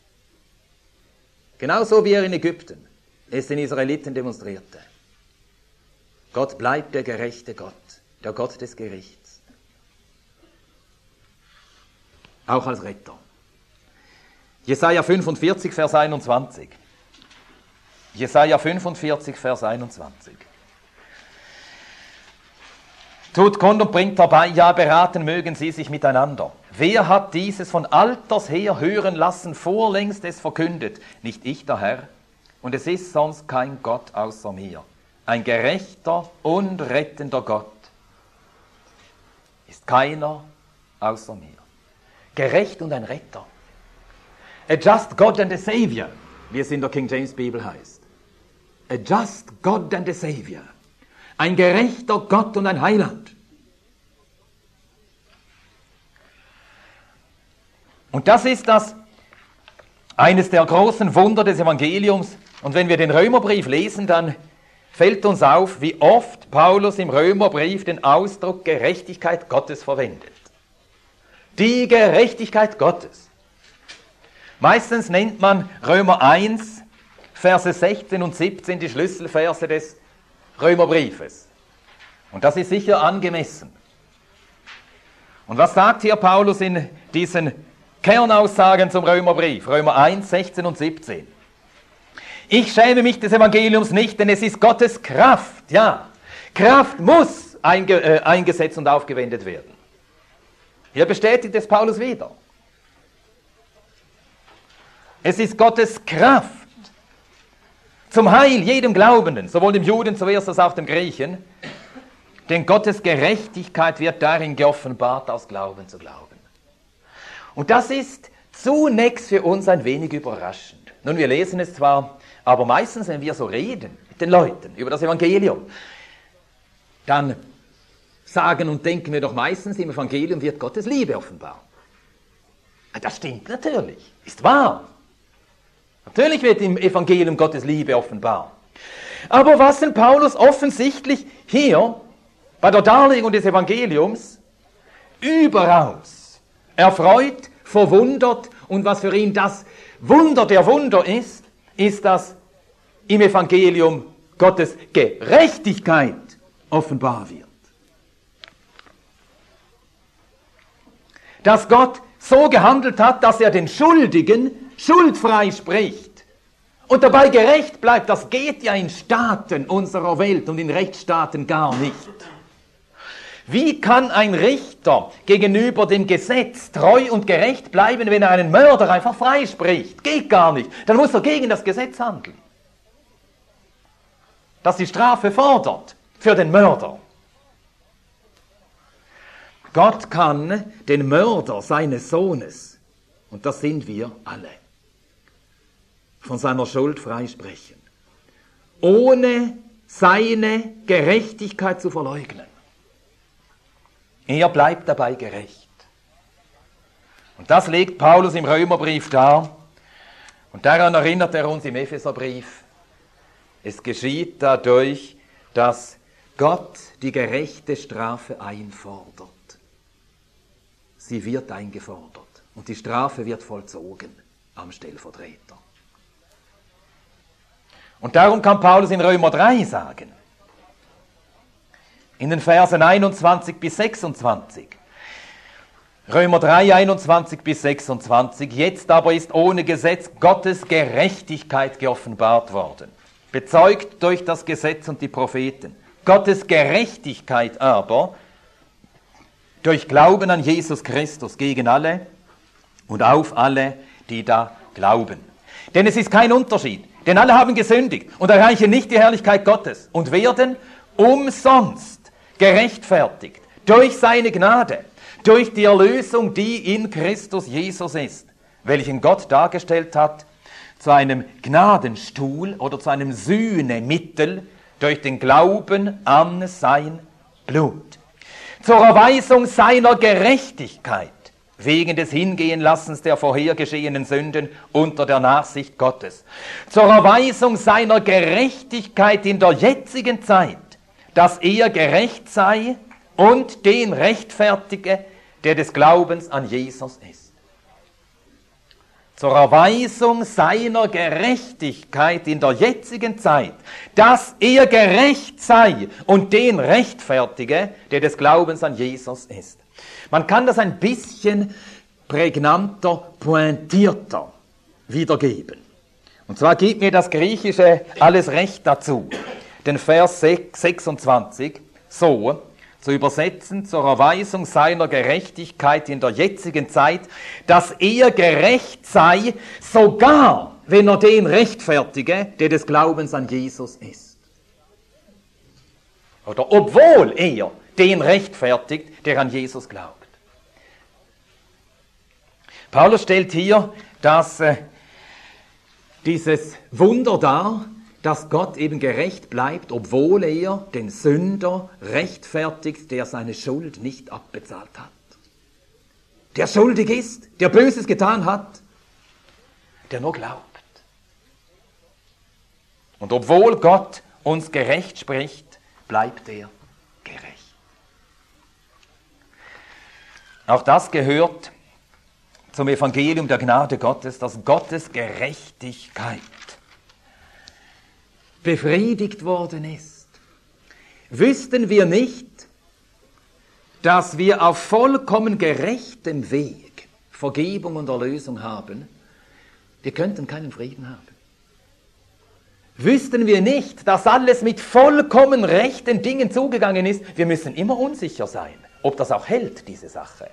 S1: Genauso wie er in Ägypten es den Israeliten demonstrierte. Gott bleibt der gerechte Gott, der Gott des Gerichts. Auch als Retter. Jesaja fünfundvierzig, Vers einundzwanzig. Jesaja fünfundvierzig, Vers einundzwanzig. Tut kund und bringt dabei, ja, beraten mögen sie sich miteinander. Wer hat dieses von alters her hören lassen, vorlängst es verkündet? Nicht ich, der Herr, und es ist sonst kein Gott außer mir. Ein gerechter und rettender Gott ist keiner außer mir. Gerecht und ein Retter. A just God and a Savior, wie es in der King James Bibel heißt. A just God and a Savior. Ein gerechter Gott und ein Heiland. Und das ist das, eines der großen Wunder des Evangeliums. Und wenn wir den Römerbrief lesen, dann fällt uns auf, wie oft Paulus im Römerbrief den Ausdruck Gerechtigkeit Gottes verwendet. Die Gerechtigkeit Gottes. Meistens nennt man Römer eins, Verse sechzehn und siebzehn die Schlüsselverse des Römerbriefes. Und das ist sicher angemessen. Und was sagt hier Paulus in diesen Kernaussagen zum Römerbrief? Römer eins, sechzehn und siebzehn. Ich schäme mich des Evangeliums nicht, denn es ist Gottes Kraft. Ja, Kraft muss einge, äh, eingesetzt und aufgewendet werden. Hier bestätigt es Paulus wieder. Es ist Gottes Kraft zum Heil jedem Glaubenden, sowohl dem Juden zuerst als auch dem Griechen. Denn Gottes Gerechtigkeit wird darin geoffenbart, aus Glauben zu glauben. Und das ist zunächst für uns ein wenig überraschend. Nun, wir lesen es zwar, aber meistens, wenn wir so reden mit den Leuten über das Evangelium, dann sagen und denken wir doch meistens, im Evangelium wird Gottes Liebe offenbar. Das stimmt natürlich, ist wahr. Natürlich wird im Evangelium Gottes Liebe offenbar. Aber was denn Paulus offensichtlich hier bei der Darlegung des Evangeliums überaus erfreut, verwundert und was für ihn das Wunder der Wunder ist, ist, dass im Evangelium Gottes Gerechtigkeit offenbar wird. Dass Gott so gehandelt hat, dass er den Schuldigen schuldfrei spricht und dabei gerecht bleibt, das geht ja in Staaten unserer Welt und in Rechtsstaaten gar nicht. Wie kann ein Richter gegenüber dem Gesetz treu und gerecht bleiben, wenn er einen Mörder einfach freispricht? Geht gar nicht. Dann muss er gegen das Gesetz handeln, das die Strafe fordert für den Mörder. Gott kann den Mörder seines Sohnes, und das sind wir alle, von seiner Schuld freisprechen, ohne seine Gerechtigkeit zu verleugnen. Er bleibt dabei gerecht. Und das legt Paulus im Römerbrief dar. Und daran erinnert er uns im Epheserbrief. Es geschieht dadurch, dass Gott die gerechte Strafe einfordert. Sie wird eingefordert und die Strafe wird vollzogen am Stellvertreter. Und darum kann Paulus in Römer drei sagen, in den Versen einundzwanzig bis sechsundzwanzig, Römer drei, einundzwanzig bis sechsundzwanzig, jetzt aber ist ohne Gesetz Gottes Gerechtigkeit geoffenbart worden, bezeugt durch das Gesetz und die Propheten. Gottes Gerechtigkeit aber durch Glauben an Jesus Christus gegen alle und auf alle, die da glauben. Denn es ist kein Unterschied, denn alle haben gesündigt und erreichen nicht die Herrlichkeit Gottes und werden umsonst gerechtfertigt durch seine Gnade, durch die Erlösung, die in Christus Jesus ist, welchen Gott dargestellt hat zu einem Gnadenstuhl oder zu einem Sühnemittel durch den Glauben an sein Blut. Zur Erweisung seiner Gerechtigkeit wegen des Hingehenlassens der vorhergeschehenen Sünden unter der Nachsicht Gottes. Zur Erweisung seiner Gerechtigkeit in der jetzigen Zeit, dass er gerecht sei und den rechtfertige, der des Glaubens an Jesus ist. Zur Erweisung seiner Gerechtigkeit in der jetzigen Zeit, dass er gerecht sei und den rechtfertige, der des Glaubens an Jesus ist. Man kann das ein bisschen prägnanter, pointierter wiedergeben. Und zwar gibt mir das Griechische alles recht dazu. Den Vers sechsundzwanzig so zu übersetzen, zur Erweisung seiner Gerechtigkeit in der jetzigen Zeit, dass er gerecht sei, sogar wenn er den rechtfertige, der des Glaubens an Jesus ist. Oder obwohl er den rechtfertigt, der an Jesus glaubt. Paulus stellt hier das, äh, dieses Wunder dar, dass Gott eben gerecht bleibt, obwohl er den Sünder rechtfertigt, der seine Schuld nicht abbezahlt hat. Der schuldig ist, der Böses getan hat, der nur glaubt. Und obwohl Gott uns gerecht spricht, bleibt er gerecht. Auch das gehört zum Evangelium der Gnade Gottes, dass Gottes Gerechtigkeit befriedigt worden ist. Wüssten wir nicht, dass wir auf vollkommen gerechtem Weg Vergebung und Erlösung haben, wir könnten keinen Frieden haben. Wüssten wir nicht, dass alles mit vollkommen rechten Dingen zugegangen ist, wir müssen immer unsicher sein, ob das auch hält, diese Sache.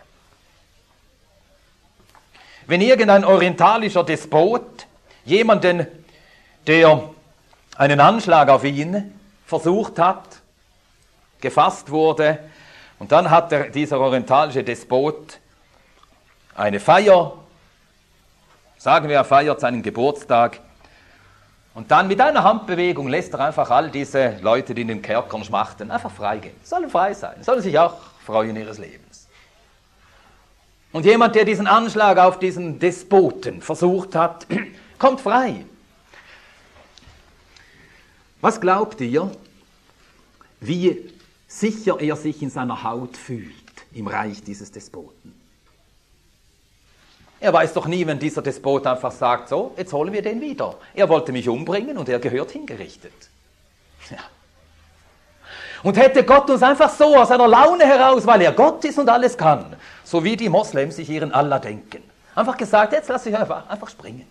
S1: Wenn irgendein orientalischer Despot jemanden, der einen Anschlag auf ihn versucht hat, gefasst wurde, und dann hat der, dieser orientalische Despot eine Feier, sagen wir, er feiert seinen Geburtstag, und dann mit einer Handbewegung lässt er einfach all diese Leute, die in den Kerkern schmachten, einfach freigehen. Sollen frei sein, sollen sich auch freuen ihres Lebens. Und jemand, der diesen Anschlag auf diesen Despoten versucht hat, kommt frei. Was glaubt ihr, wie sicher er sich in seiner Haut fühlt im Reich dieses Despoten? Er weiß doch nie, wenn dieser Despot einfach sagt, so, jetzt holen wir den wieder. Er wollte mich umbringen und er gehört hingerichtet. Ja. Und hätte Gott uns einfach so aus einer Laune heraus, weil er Gott ist und alles kann, so wie die Moslems sich ihren Allah denken, einfach gesagt, jetzt lasse ich einfach, einfach springen.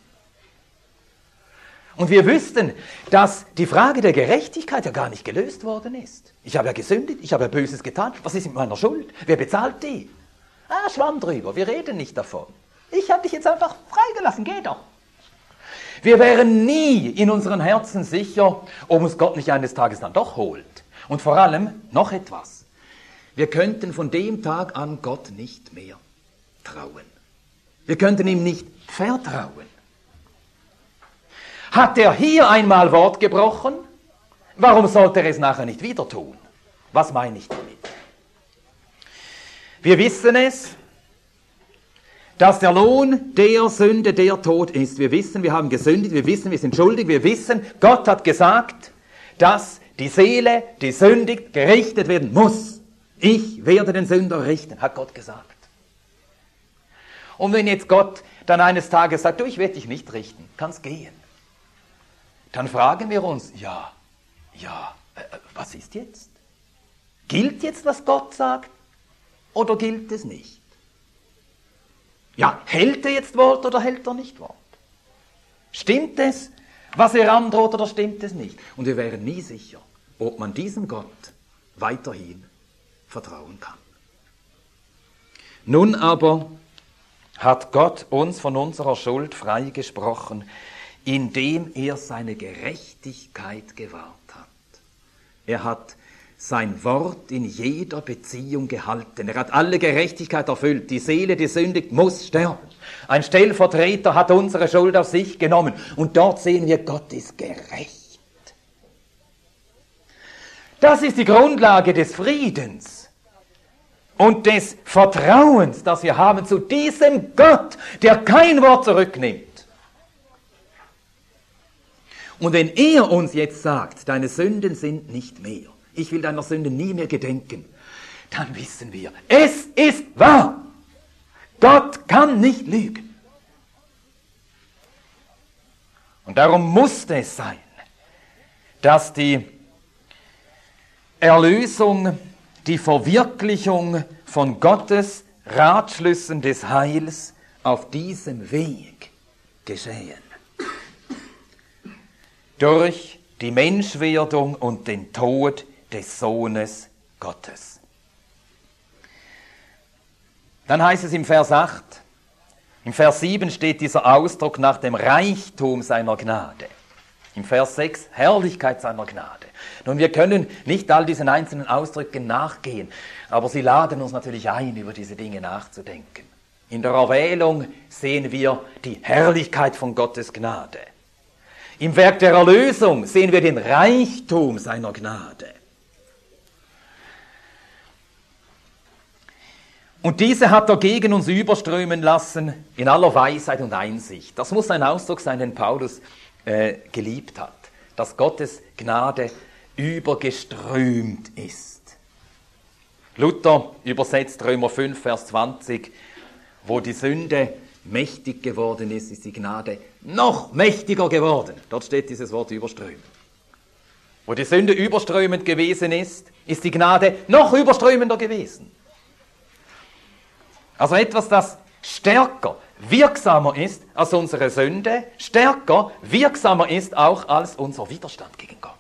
S1: Und wir wüssten, dass die Frage der Gerechtigkeit ja gar nicht gelöst worden ist. Ich habe ja gesündigt, ich habe ja Böses getan, was ist mit meiner Schuld? Wer bezahlt die? Ah, Schwamm drüber, wir reden nicht davon. Ich habe dich jetzt einfach freigelassen, geh doch. Wir wären nie in unseren Herzen sicher, ob uns Gott nicht eines Tages dann doch holt. Und vor allem noch etwas. Wir könnten von dem Tag an Gott nicht mehr trauen. Wir könnten ihm nicht vertrauen. Hat er hier einmal Wort gebrochen? Warum sollte er es nachher nicht wieder tun? Was meine ich damit? Wir wissen es, dass der Lohn der Sünde der Tod ist. Wir wissen, wir haben gesündigt, wir wissen, wir sind schuldig, wir wissen, Gott hat gesagt, dass die Seele, die sündigt, gerichtet werden muss. Ich werde den Sünder richten, hat Gott gesagt. Und wenn jetzt Gott dann eines Tages sagt, du, ich werde dich nicht richten, kannst gehen, dann fragen wir uns, ja, ja, äh, was ist jetzt? Gilt jetzt, was Gott sagt, oder gilt es nicht? Ja, hält er jetzt Wort oder hält er nicht Wort? Stimmt es, was er androht, oder stimmt es nicht? Und wir wären nie sicher, ob man diesem Gott weiterhin vertrauen kann. Nun aber hat Gott uns von unserer Schuld freigesprochen, indem er seine Gerechtigkeit gewahrt hat. Er hat sein Wort in jeder Beziehung gehalten. Er hat alle Gerechtigkeit erfüllt. Die Seele, die sündigt, muss sterben. Ein Stellvertreter hat unsere Schuld auf sich genommen. Und dort sehen wir, Gott ist gerecht. Das ist die Grundlage des Friedens und des Vertrauens, das wir haben zu diesem Gott, der kein Wort zurücknimmt. Und wenn er uns jetzt sagt, deine Sünden sind nicht mehr, ich will deiner Sünden nie mehr gedenken, dann wissen wir, es ist wahr. Gott kann nicht lügen. Und darum musste es sein, dass die Erlösung, die Verwirklichung von Gottes Ratschlüssen des Heils auf diesem Weg geschehen. Durch die Menschwerdung und den Tod des Sohnes Gottes. Dann heißt es im Vers acht, im Vers sieben steht dieser Ausdruck nach dem Reichtum seiner Gnade. Im Vers sechs, Herrlichkeit seiner Gnade. Nun, wir können nicht all diesen einzelnen Ausdrücken nachgehen, aber sie laden uns natürlich ein, über diese Dinge nachzudenken. In der Erwählung sehen wir die Herrlichkeit von Gottes Gnade. Im Werk der Erlösung sehen wir den Reichtum seiner Gnade. Und diese hat er gegen uns überströmen lassen in aller Weisheit und Einsicht. Das muss ein Ausdruck sein, den Paulus äh, geliebt hat, dass Gottes Gnade übergeströmt ist. Luther übersetzt Römer fünf, Vers zwanzig, wo die Sünde mächtig geworden ist, ist die Gnade noch mächtiger geworden. Dort steht dieses Wort überströmen. Wo die Sünde überströmend gewesen ist, ist die Gnade noch überströmender gewesen. Also etwas, das stärker, wirksamer ist als unsere Sünde, stärker, wirksamer ist auch als unser Widerstand gegen Gott.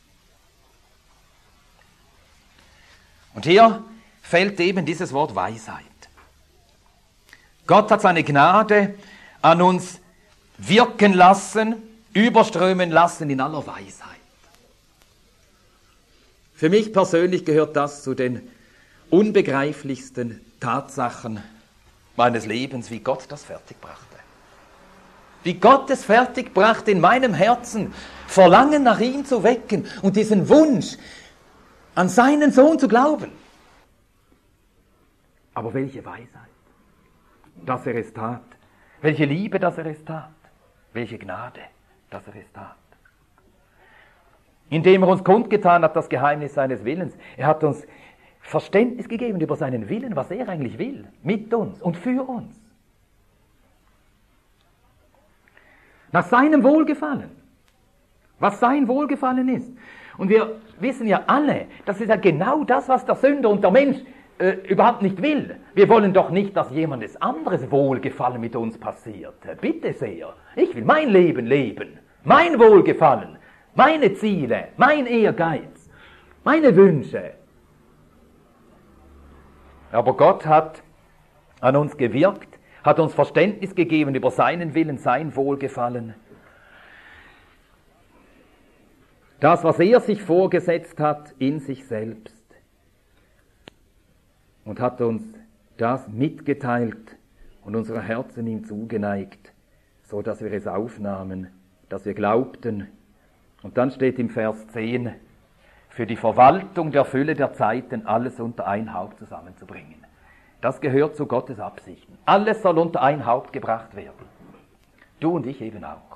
S1: Und hier fällt eben dieses Wort Weisheit. Gott hat seine Gnade an uns wirken lassen, überströmen lassen in aller Weisheit. Für mich persönlich gehört das zu den unbegreiflichsten Tatsachen meines Lebens, wie Gott das fertigbrachte. Wie Gott es fertigbrachte, in meinem Herzen Verlangen nach ihm zu wecken und diesen Wunsch, an seinen Sohn zu glauben. Aber welche Weisheit, dass er es tat. Welche Liebe, dass er es tat. Welche Gnade, dass er es tat. Indem er uns kundgetan hat, das Geheimnis seines Willens. Er hat uns Verständnis gegeben über seinen Willen, was er eigentlich will, mit uns und für uns. Nach seinem Wohlgefallen, was sein Wohlgefallen ist. Und wir wissen ja alle, das ist ja genau das, was der Sünder und der Mensch äh, überhaupt nicht will. Wir wollen doch nicht, dass jemandes anderes Wohlgefallen mit uns passiert. Bitte sehr, ich will mein Leben leben, mein Wohlgefallen, meine Ziele, mein Ehrgeiz, meine Wünsche. Aber Gott hat an uns gewirkt, hat uns Verständnis gegeben über seinen Willen, sein Wohlgefallen. Das, was er sich vorgesetzt hat in sich selbst. Und hat uns das mitgeteilt und unsere Herzen ihm zugeneigt, so dass wir es aufnahmen, dass wir glaubten. Und dann steht im Vers zehn, für die Verwaltung der Fülle der Zeiten alles unter ein Haupt zusammenzubringen. Das gehört zu Gottes Absichten. Alles soll unter ein Haupt gebracht werden. Du und ich eben auch.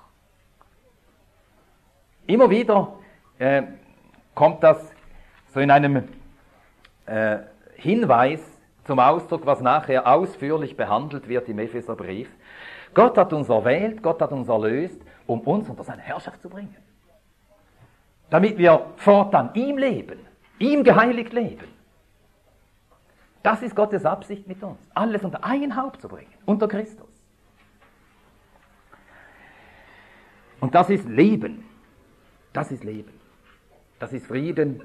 S1: Immer wieder äh, kommt das so in einem äh, Hinweis zum Ausdruck, was nachher ausführlich behandelt wird im Epheserbrief. Gott hat uns erwählt, Gott hat uns erlöst, um uns unter seine Herrschaft zu bringen. Damit wir fortan ihm leben, ihm geheiligt leben. Das ist Gottes Absicht mit uns, alles unter ein Haupt zu bringen, unter Christus. Und das ist Leben, das ist Leben, das ist Frieden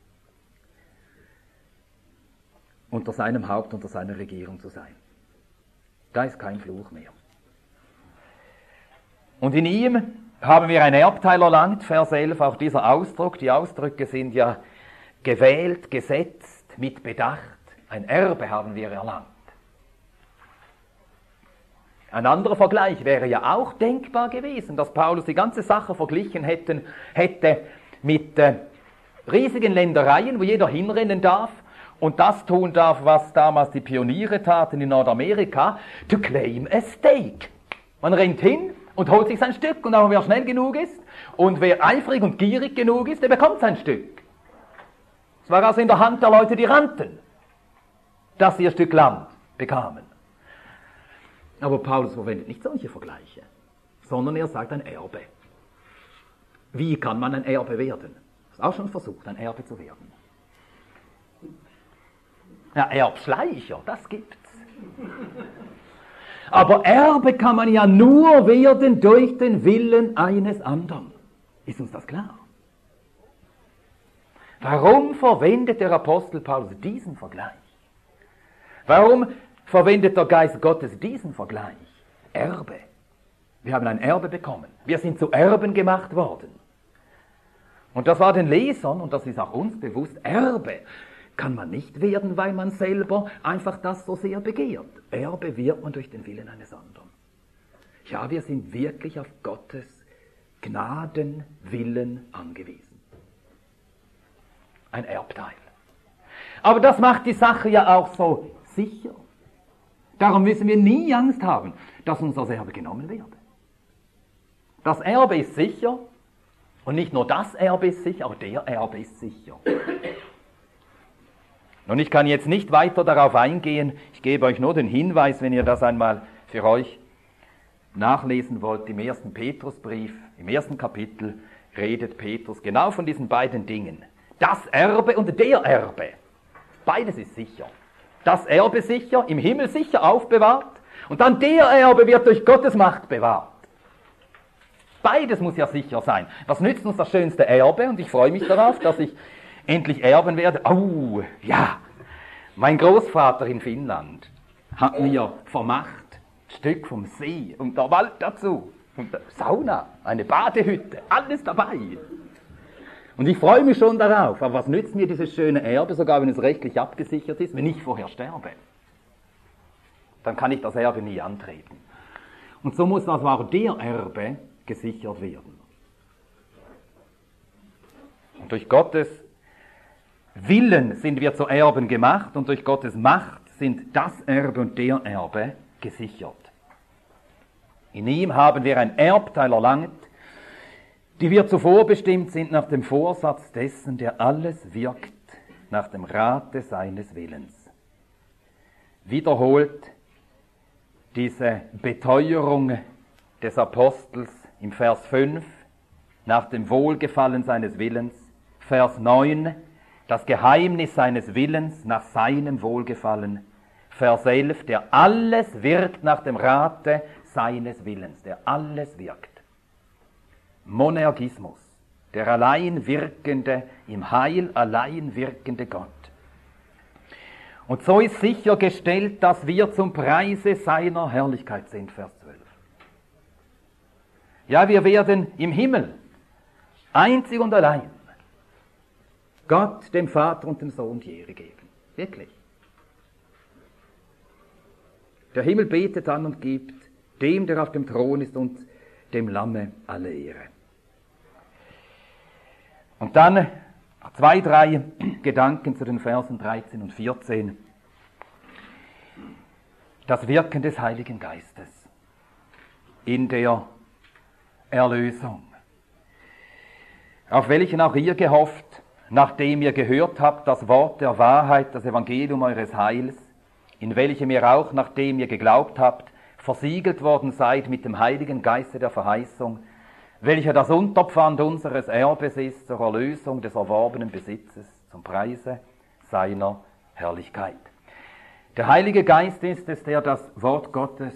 S1: unter seinem Haupt, unter seiner Regierung zu sein. Da ist kein Fluch mehr. Und in ihm haben wir ein Erbteil erlangt, Vers elf, auch dieser Ausdruck. Die Ausdrücke sind ja gewählt, gesetzt, mit Bedacht. Ein Erbe haben wir erlangt. Ein anderer Vergleich wäre ja auch denkbar gewesen, dass Paulus die ganze Sache verglichen hätten, hätte mit äh, riesigen Ländereien, wo jeder hinrennen darf und das tun darf, was damals die Pioniere taten in Nordamerika, to claim a stake. Man rennt hin und holt sich sein Stück, und auch wer schnell genug ist und wer eifrig und gierig genug ist, der bekommt sein Stück. Es war also in der Hand der Leute, die rannten.
S2: dass sie ihr Stück Land bekamen. Aber Paulus verwendet nicht solche Vergleiche, sondern er sagt ein Erbe. Wie kann man ein Erbe werden? Hast auch schon versucht, ein Erbe zu werden. Ja, Erbschleicher, das gibt's. Aber Erbe kann man ja nur werden durch den Willen eines anderen. Ist uns das klar? Warum verwendet der Apostel Paulus diesen Vergleich? Warum verwendet der Geist Gottes diesen Vergleich? Erbe. Wir haben ein Erbe bekommen. Wir sind zu Erben gemacht worden. Und das war den Lesern, und das ist auch uns bewusst, Erbe kann man nicht werden, weil man selber einfach das so sehr begehrt. Erbe wird man durch den Willen eines anderen. Ja, wir sind wirklich auf Gottes Gnadenwillen angewiesen. Ein Erbteil. Aber das macht die Sache ja auch so sicher. Darum müssen wir nie Angst haben, dass uns das Erbe genommen wird. Das Erbe ist sicher, und nicht nur das Erbe ist sicher, aber der Erbe ist sicher. Und ich kann jetzt nicht weiter darauf eingehen, ich gebe euch nur den Hinweis, wenn ihr das einmal für euch nachlesen wollt, im ersten Petrusbrief, im ersten Kapitel redet Petrus genau von diesen beiden Dingen. Das Erbe und der Erbe, beides ist sicher. Das Erbe sicher, im Himmel sicher aufbewahrt, und dann der Erbe wird durch Gottes Macht bewahrt. Beides muss ja sicher sein. Was nützt uns das schönste Erbe? Und ich freue mich darauf, dass ich endlich erben werde. Oh, ja, mein Großvater in Finnland hat mir vermacht, ein Stück vom See und der Wald dazu und der Sauna, eine Badehütte, alles dabei. Und ich freue mich schon darauf. Aber was nützt mir dieses schöne Erbe, sogar wenn es rechtlich abgesichert ist, wenn ich vorher sterbe? Dann kann ich das Erbe nie antreten. Und so muss also auch der Erbe gesichert werden. Und durch Gottes Willen sind wir zu Erben gemacht und durch Gottes Macht sind das Erbe und der Erbe gesichert. In ihm haben wir ein Erbteil erlangt, die wir zuvor bestimmt sind nach dem Vorsatz dessen, der alles wirkt, nach dem Rate seines Willens. Wiederholt diese Beteuerung des Apostels im Vers fünf, nach dem Wohlgefallen seines Willens, Vers neun, das Geheimnis seines Willens nach seinem Wohlgefallen, Vers elf, der alles wirkt nach dem Rate seines Willens, der alles wirkt. Monergismus, der allein wirkende, im Heil allein wirkende Gott. Und so ist sichergestellt, dass wir zum Preise seiner Herrlichkeit sind, Vers zwölf. Ja, wir werden im Himmel einzig und allein Gott, dem Vater und dem Sohn die Ehre geben. Wirklich. Der Himmel betet an und gibt dem, der auf dem Thron ist, und dem Lamme alle Ehre. Und dann zwei, drei Gedanken zu den Versen dreizehn und vierzehn. Das Wirken des Heiligen Geistes in der Erlösung, auf welchen auch ihr gehofft, nachdem ihr gehört habt das Wort der Wahrheit, das Evangelium eures Heils, in welchem ihr auch, nachdem ihr geglaubt habt, versiegelt worden seid mit dem Heiligen Geiste der Verheißung, welcher das Unterpfand unseres Erbes ist zur Erlösung des erworbenen Besitzes, zum Preise seiner Herrlichkeit. Der Heilige Geist ist es, der das Wort Gottes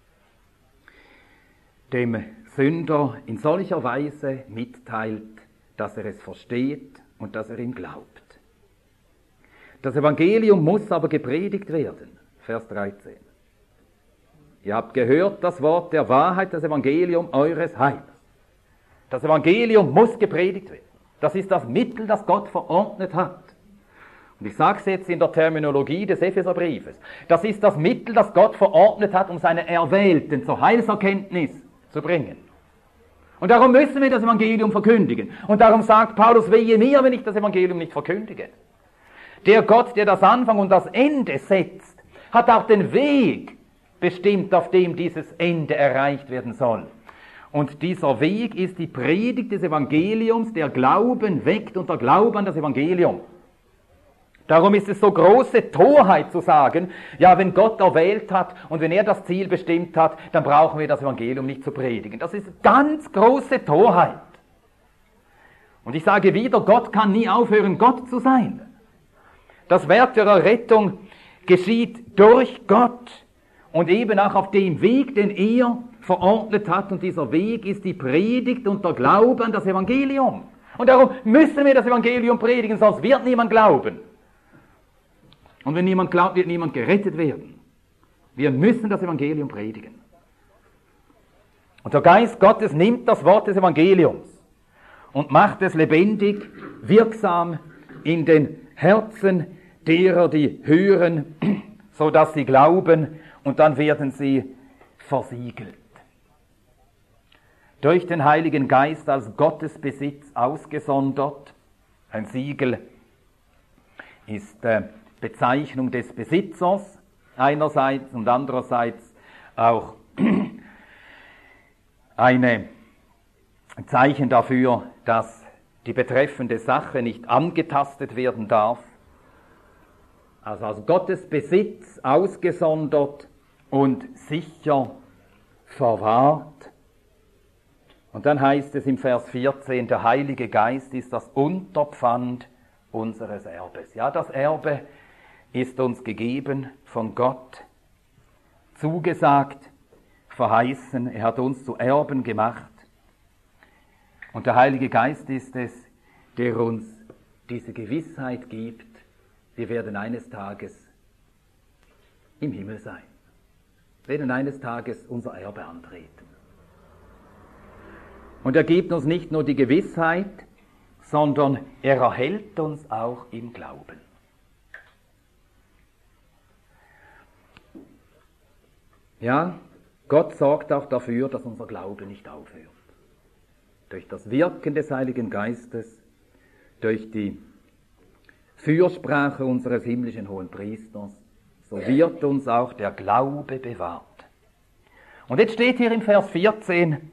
S2: dem Sünder in solcher Weise mitteilt, dass er es versteht und dass er ihm glaubt. Das Evangelium muss aber gepredigt werden. Vers dreizehn. Ihr habt gehört das Wort der Wahrheit, das Evangelium eures Heils. Das Evangelium muss gepredigt werden. Das ist das Mittel, das Gott verordnet hat. Und ich sage es jetzt in der Terminologie des Epheserbriefes. Das ist das Mittel, das Gott verordnet hat, um seine Erwählten zur Heilserkenntnis zu bringen. Und darum müssen wir das Evangelium verkündigen. Und darum sagt Paulus, wehe mir, wenn ich das Evangelium nicht verkündige. Der Gott, der das Anfang und das Ende setzt, hat auch den Weg bestimmt, auf dem dieses Ende erreicht werden soll. Und dieser Weg ist die Predigt des Evangeliums, der Glauben weckt und der Glaube an das Evangelium. Darum ist es so große Torheit zu sagen, ja, wenn Gott erwählt hat und wenn er das Ziel bestimmt hat, dann brauchen wir das Evangelium nicht zu predigen. Das ist ganz große Torheit. Und ich sage wieder, Gott kann nie aufhören, Gott zu sein. Das Werk der Errettung geschieht durch Gott und eben auch auf dem Weg, den er verordnet hat. Und dieser Weg ist die Predigt und der Glaube an das Evangelium. Und darum müssen wir das Evangelium predigen, sonst wird niemand glauben. Und wenn niemand glaubt, wird niemand gerettet werden. Wir müssen das Evangelium predigen. Und der Geist Gottes nimmt das Wort des Evangeliums und macht es lebendig, wirksam in den Herzen derer, die hören, so dass sie glauben, und dann werden sie versiegelt. Durch den Heiligen Geist als Gottesbesitz ausgesondert. Ein Siegel ist äh, Bezeichnung des Besitzers einerseits und andererseits auch ein Zeichen dafür, dass die betreffende Sache nicht angetastet werden darf. Also als Gottes Besitz ausgesondert und sicher verwahrt. Und dann heißt es im Vers vierzehn, der Heilige Geist ist das Unterpfand unseres Erbes. Ja, das Erbe ist uns gegeben von Gott, zugesagt, verheißen. Er hat uns zu Erben gemacht. Und der Heilige Geist ist es, der uns diese Gewissheit gibt, wir werden eines Tages im Himmel sein. Wir werden eines Tages unser Erbe antreten. Und er gibt uns nicht nur die Gewissheit, sondern er erhält uns auch im Glauben. Ja, Gott sorgt auch dafür, dass unser Glaube nicht aufhört. Durch das Wirken des Heiligen Geistes, durch die Fürsprache unseres himmlischen Hohenpriesters, so wird uns auch der Glaube bewahrt. Und jetzt steht hier im Vers vierzehn,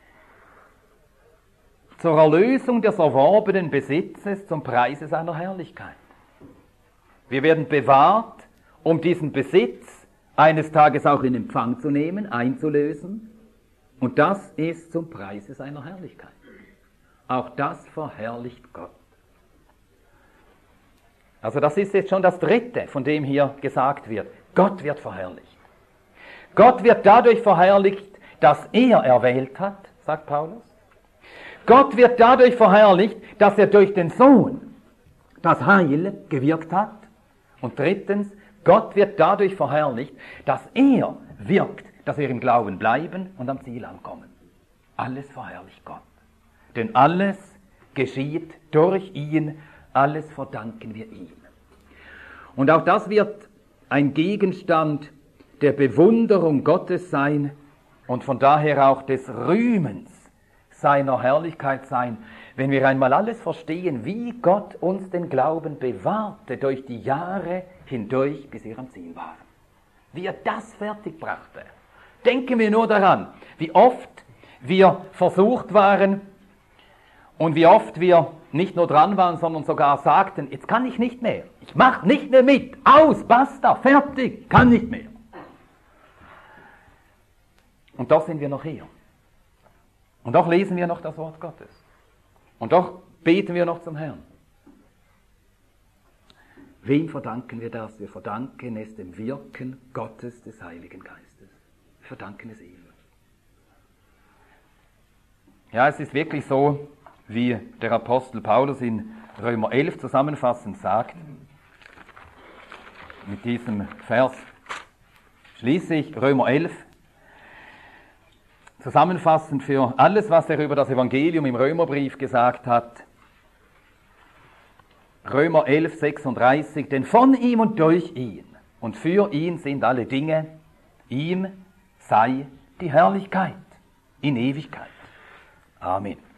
S2: zur Erlösung des erworbenen Besitzes zum Preise seiner Herrlichkeit. Wir werden bewahrt, um diesen Besitz eines Tages auch in Empfang zu nehmen, einzulösen. Und das ist zum Preise seiner Herrlichkeit. Auch das verherrlicht Gott. Also das ist jetzt schon das Dritte, von dem hier gesagt wird. Gott wird verherrlicht. Gott wird dadurch verherrlicht, dass er erwählt hat, sagt Paulus. Gott wird dadurch verherrlicht, dass er durch den Sohn das Heil gewirkt hat. Und drittens, Gott wird dadurch verherrlicht, dass er wirkt, dass wir im Glauben bleiben und am Ziel ankommen. Alles verherrlicht Gott. Denn alles geschieht durch ihn, alles verdanken wir ihm. Und auch das wird ein Gegenstand der Bewunderung Gottes sein und von daher auch des Rühmens seiner Herrlichkeit sein, wenn wir einmal alles verstehen, wie Gott uns den Glauben bewahrte durch die Jahre hindurch, bis wir am Ziel waren. Wie er das fertigbrachte. Denken wir nur daran, wie oft wir versucht waren und wie oft wir nicht nur dran waren, sondern sogar sagten, jetzt kann ich nicht mehr, ich mache nicht mehr mit, aus, basta, fertig, kann nicht mehr. Und doch sind wir noch hier. Und doch lesen wir noch das Wort Gottes. Und doch beten wir noch zum Herrn. Wem verdanken wir das? Wir verdanken es dem Wirken Gottes des Heiligen Geistes. Wir verdanken es ihm. Ja, es ist wirklich so, wie der Apostel Paulus in Römer elf zusammenfassend sagt. Mit diesem Vers schließe ich Römer elf. Zusammenfassend für alles, was er über das Evangelium im Römerbrief gesagt hat. Römer elf, sechsunddreißig, denn von ihm und durch ihn und für ihn sind alle Dinge, ihm sei die Herrlichkeit in Ewigkeit. Amen.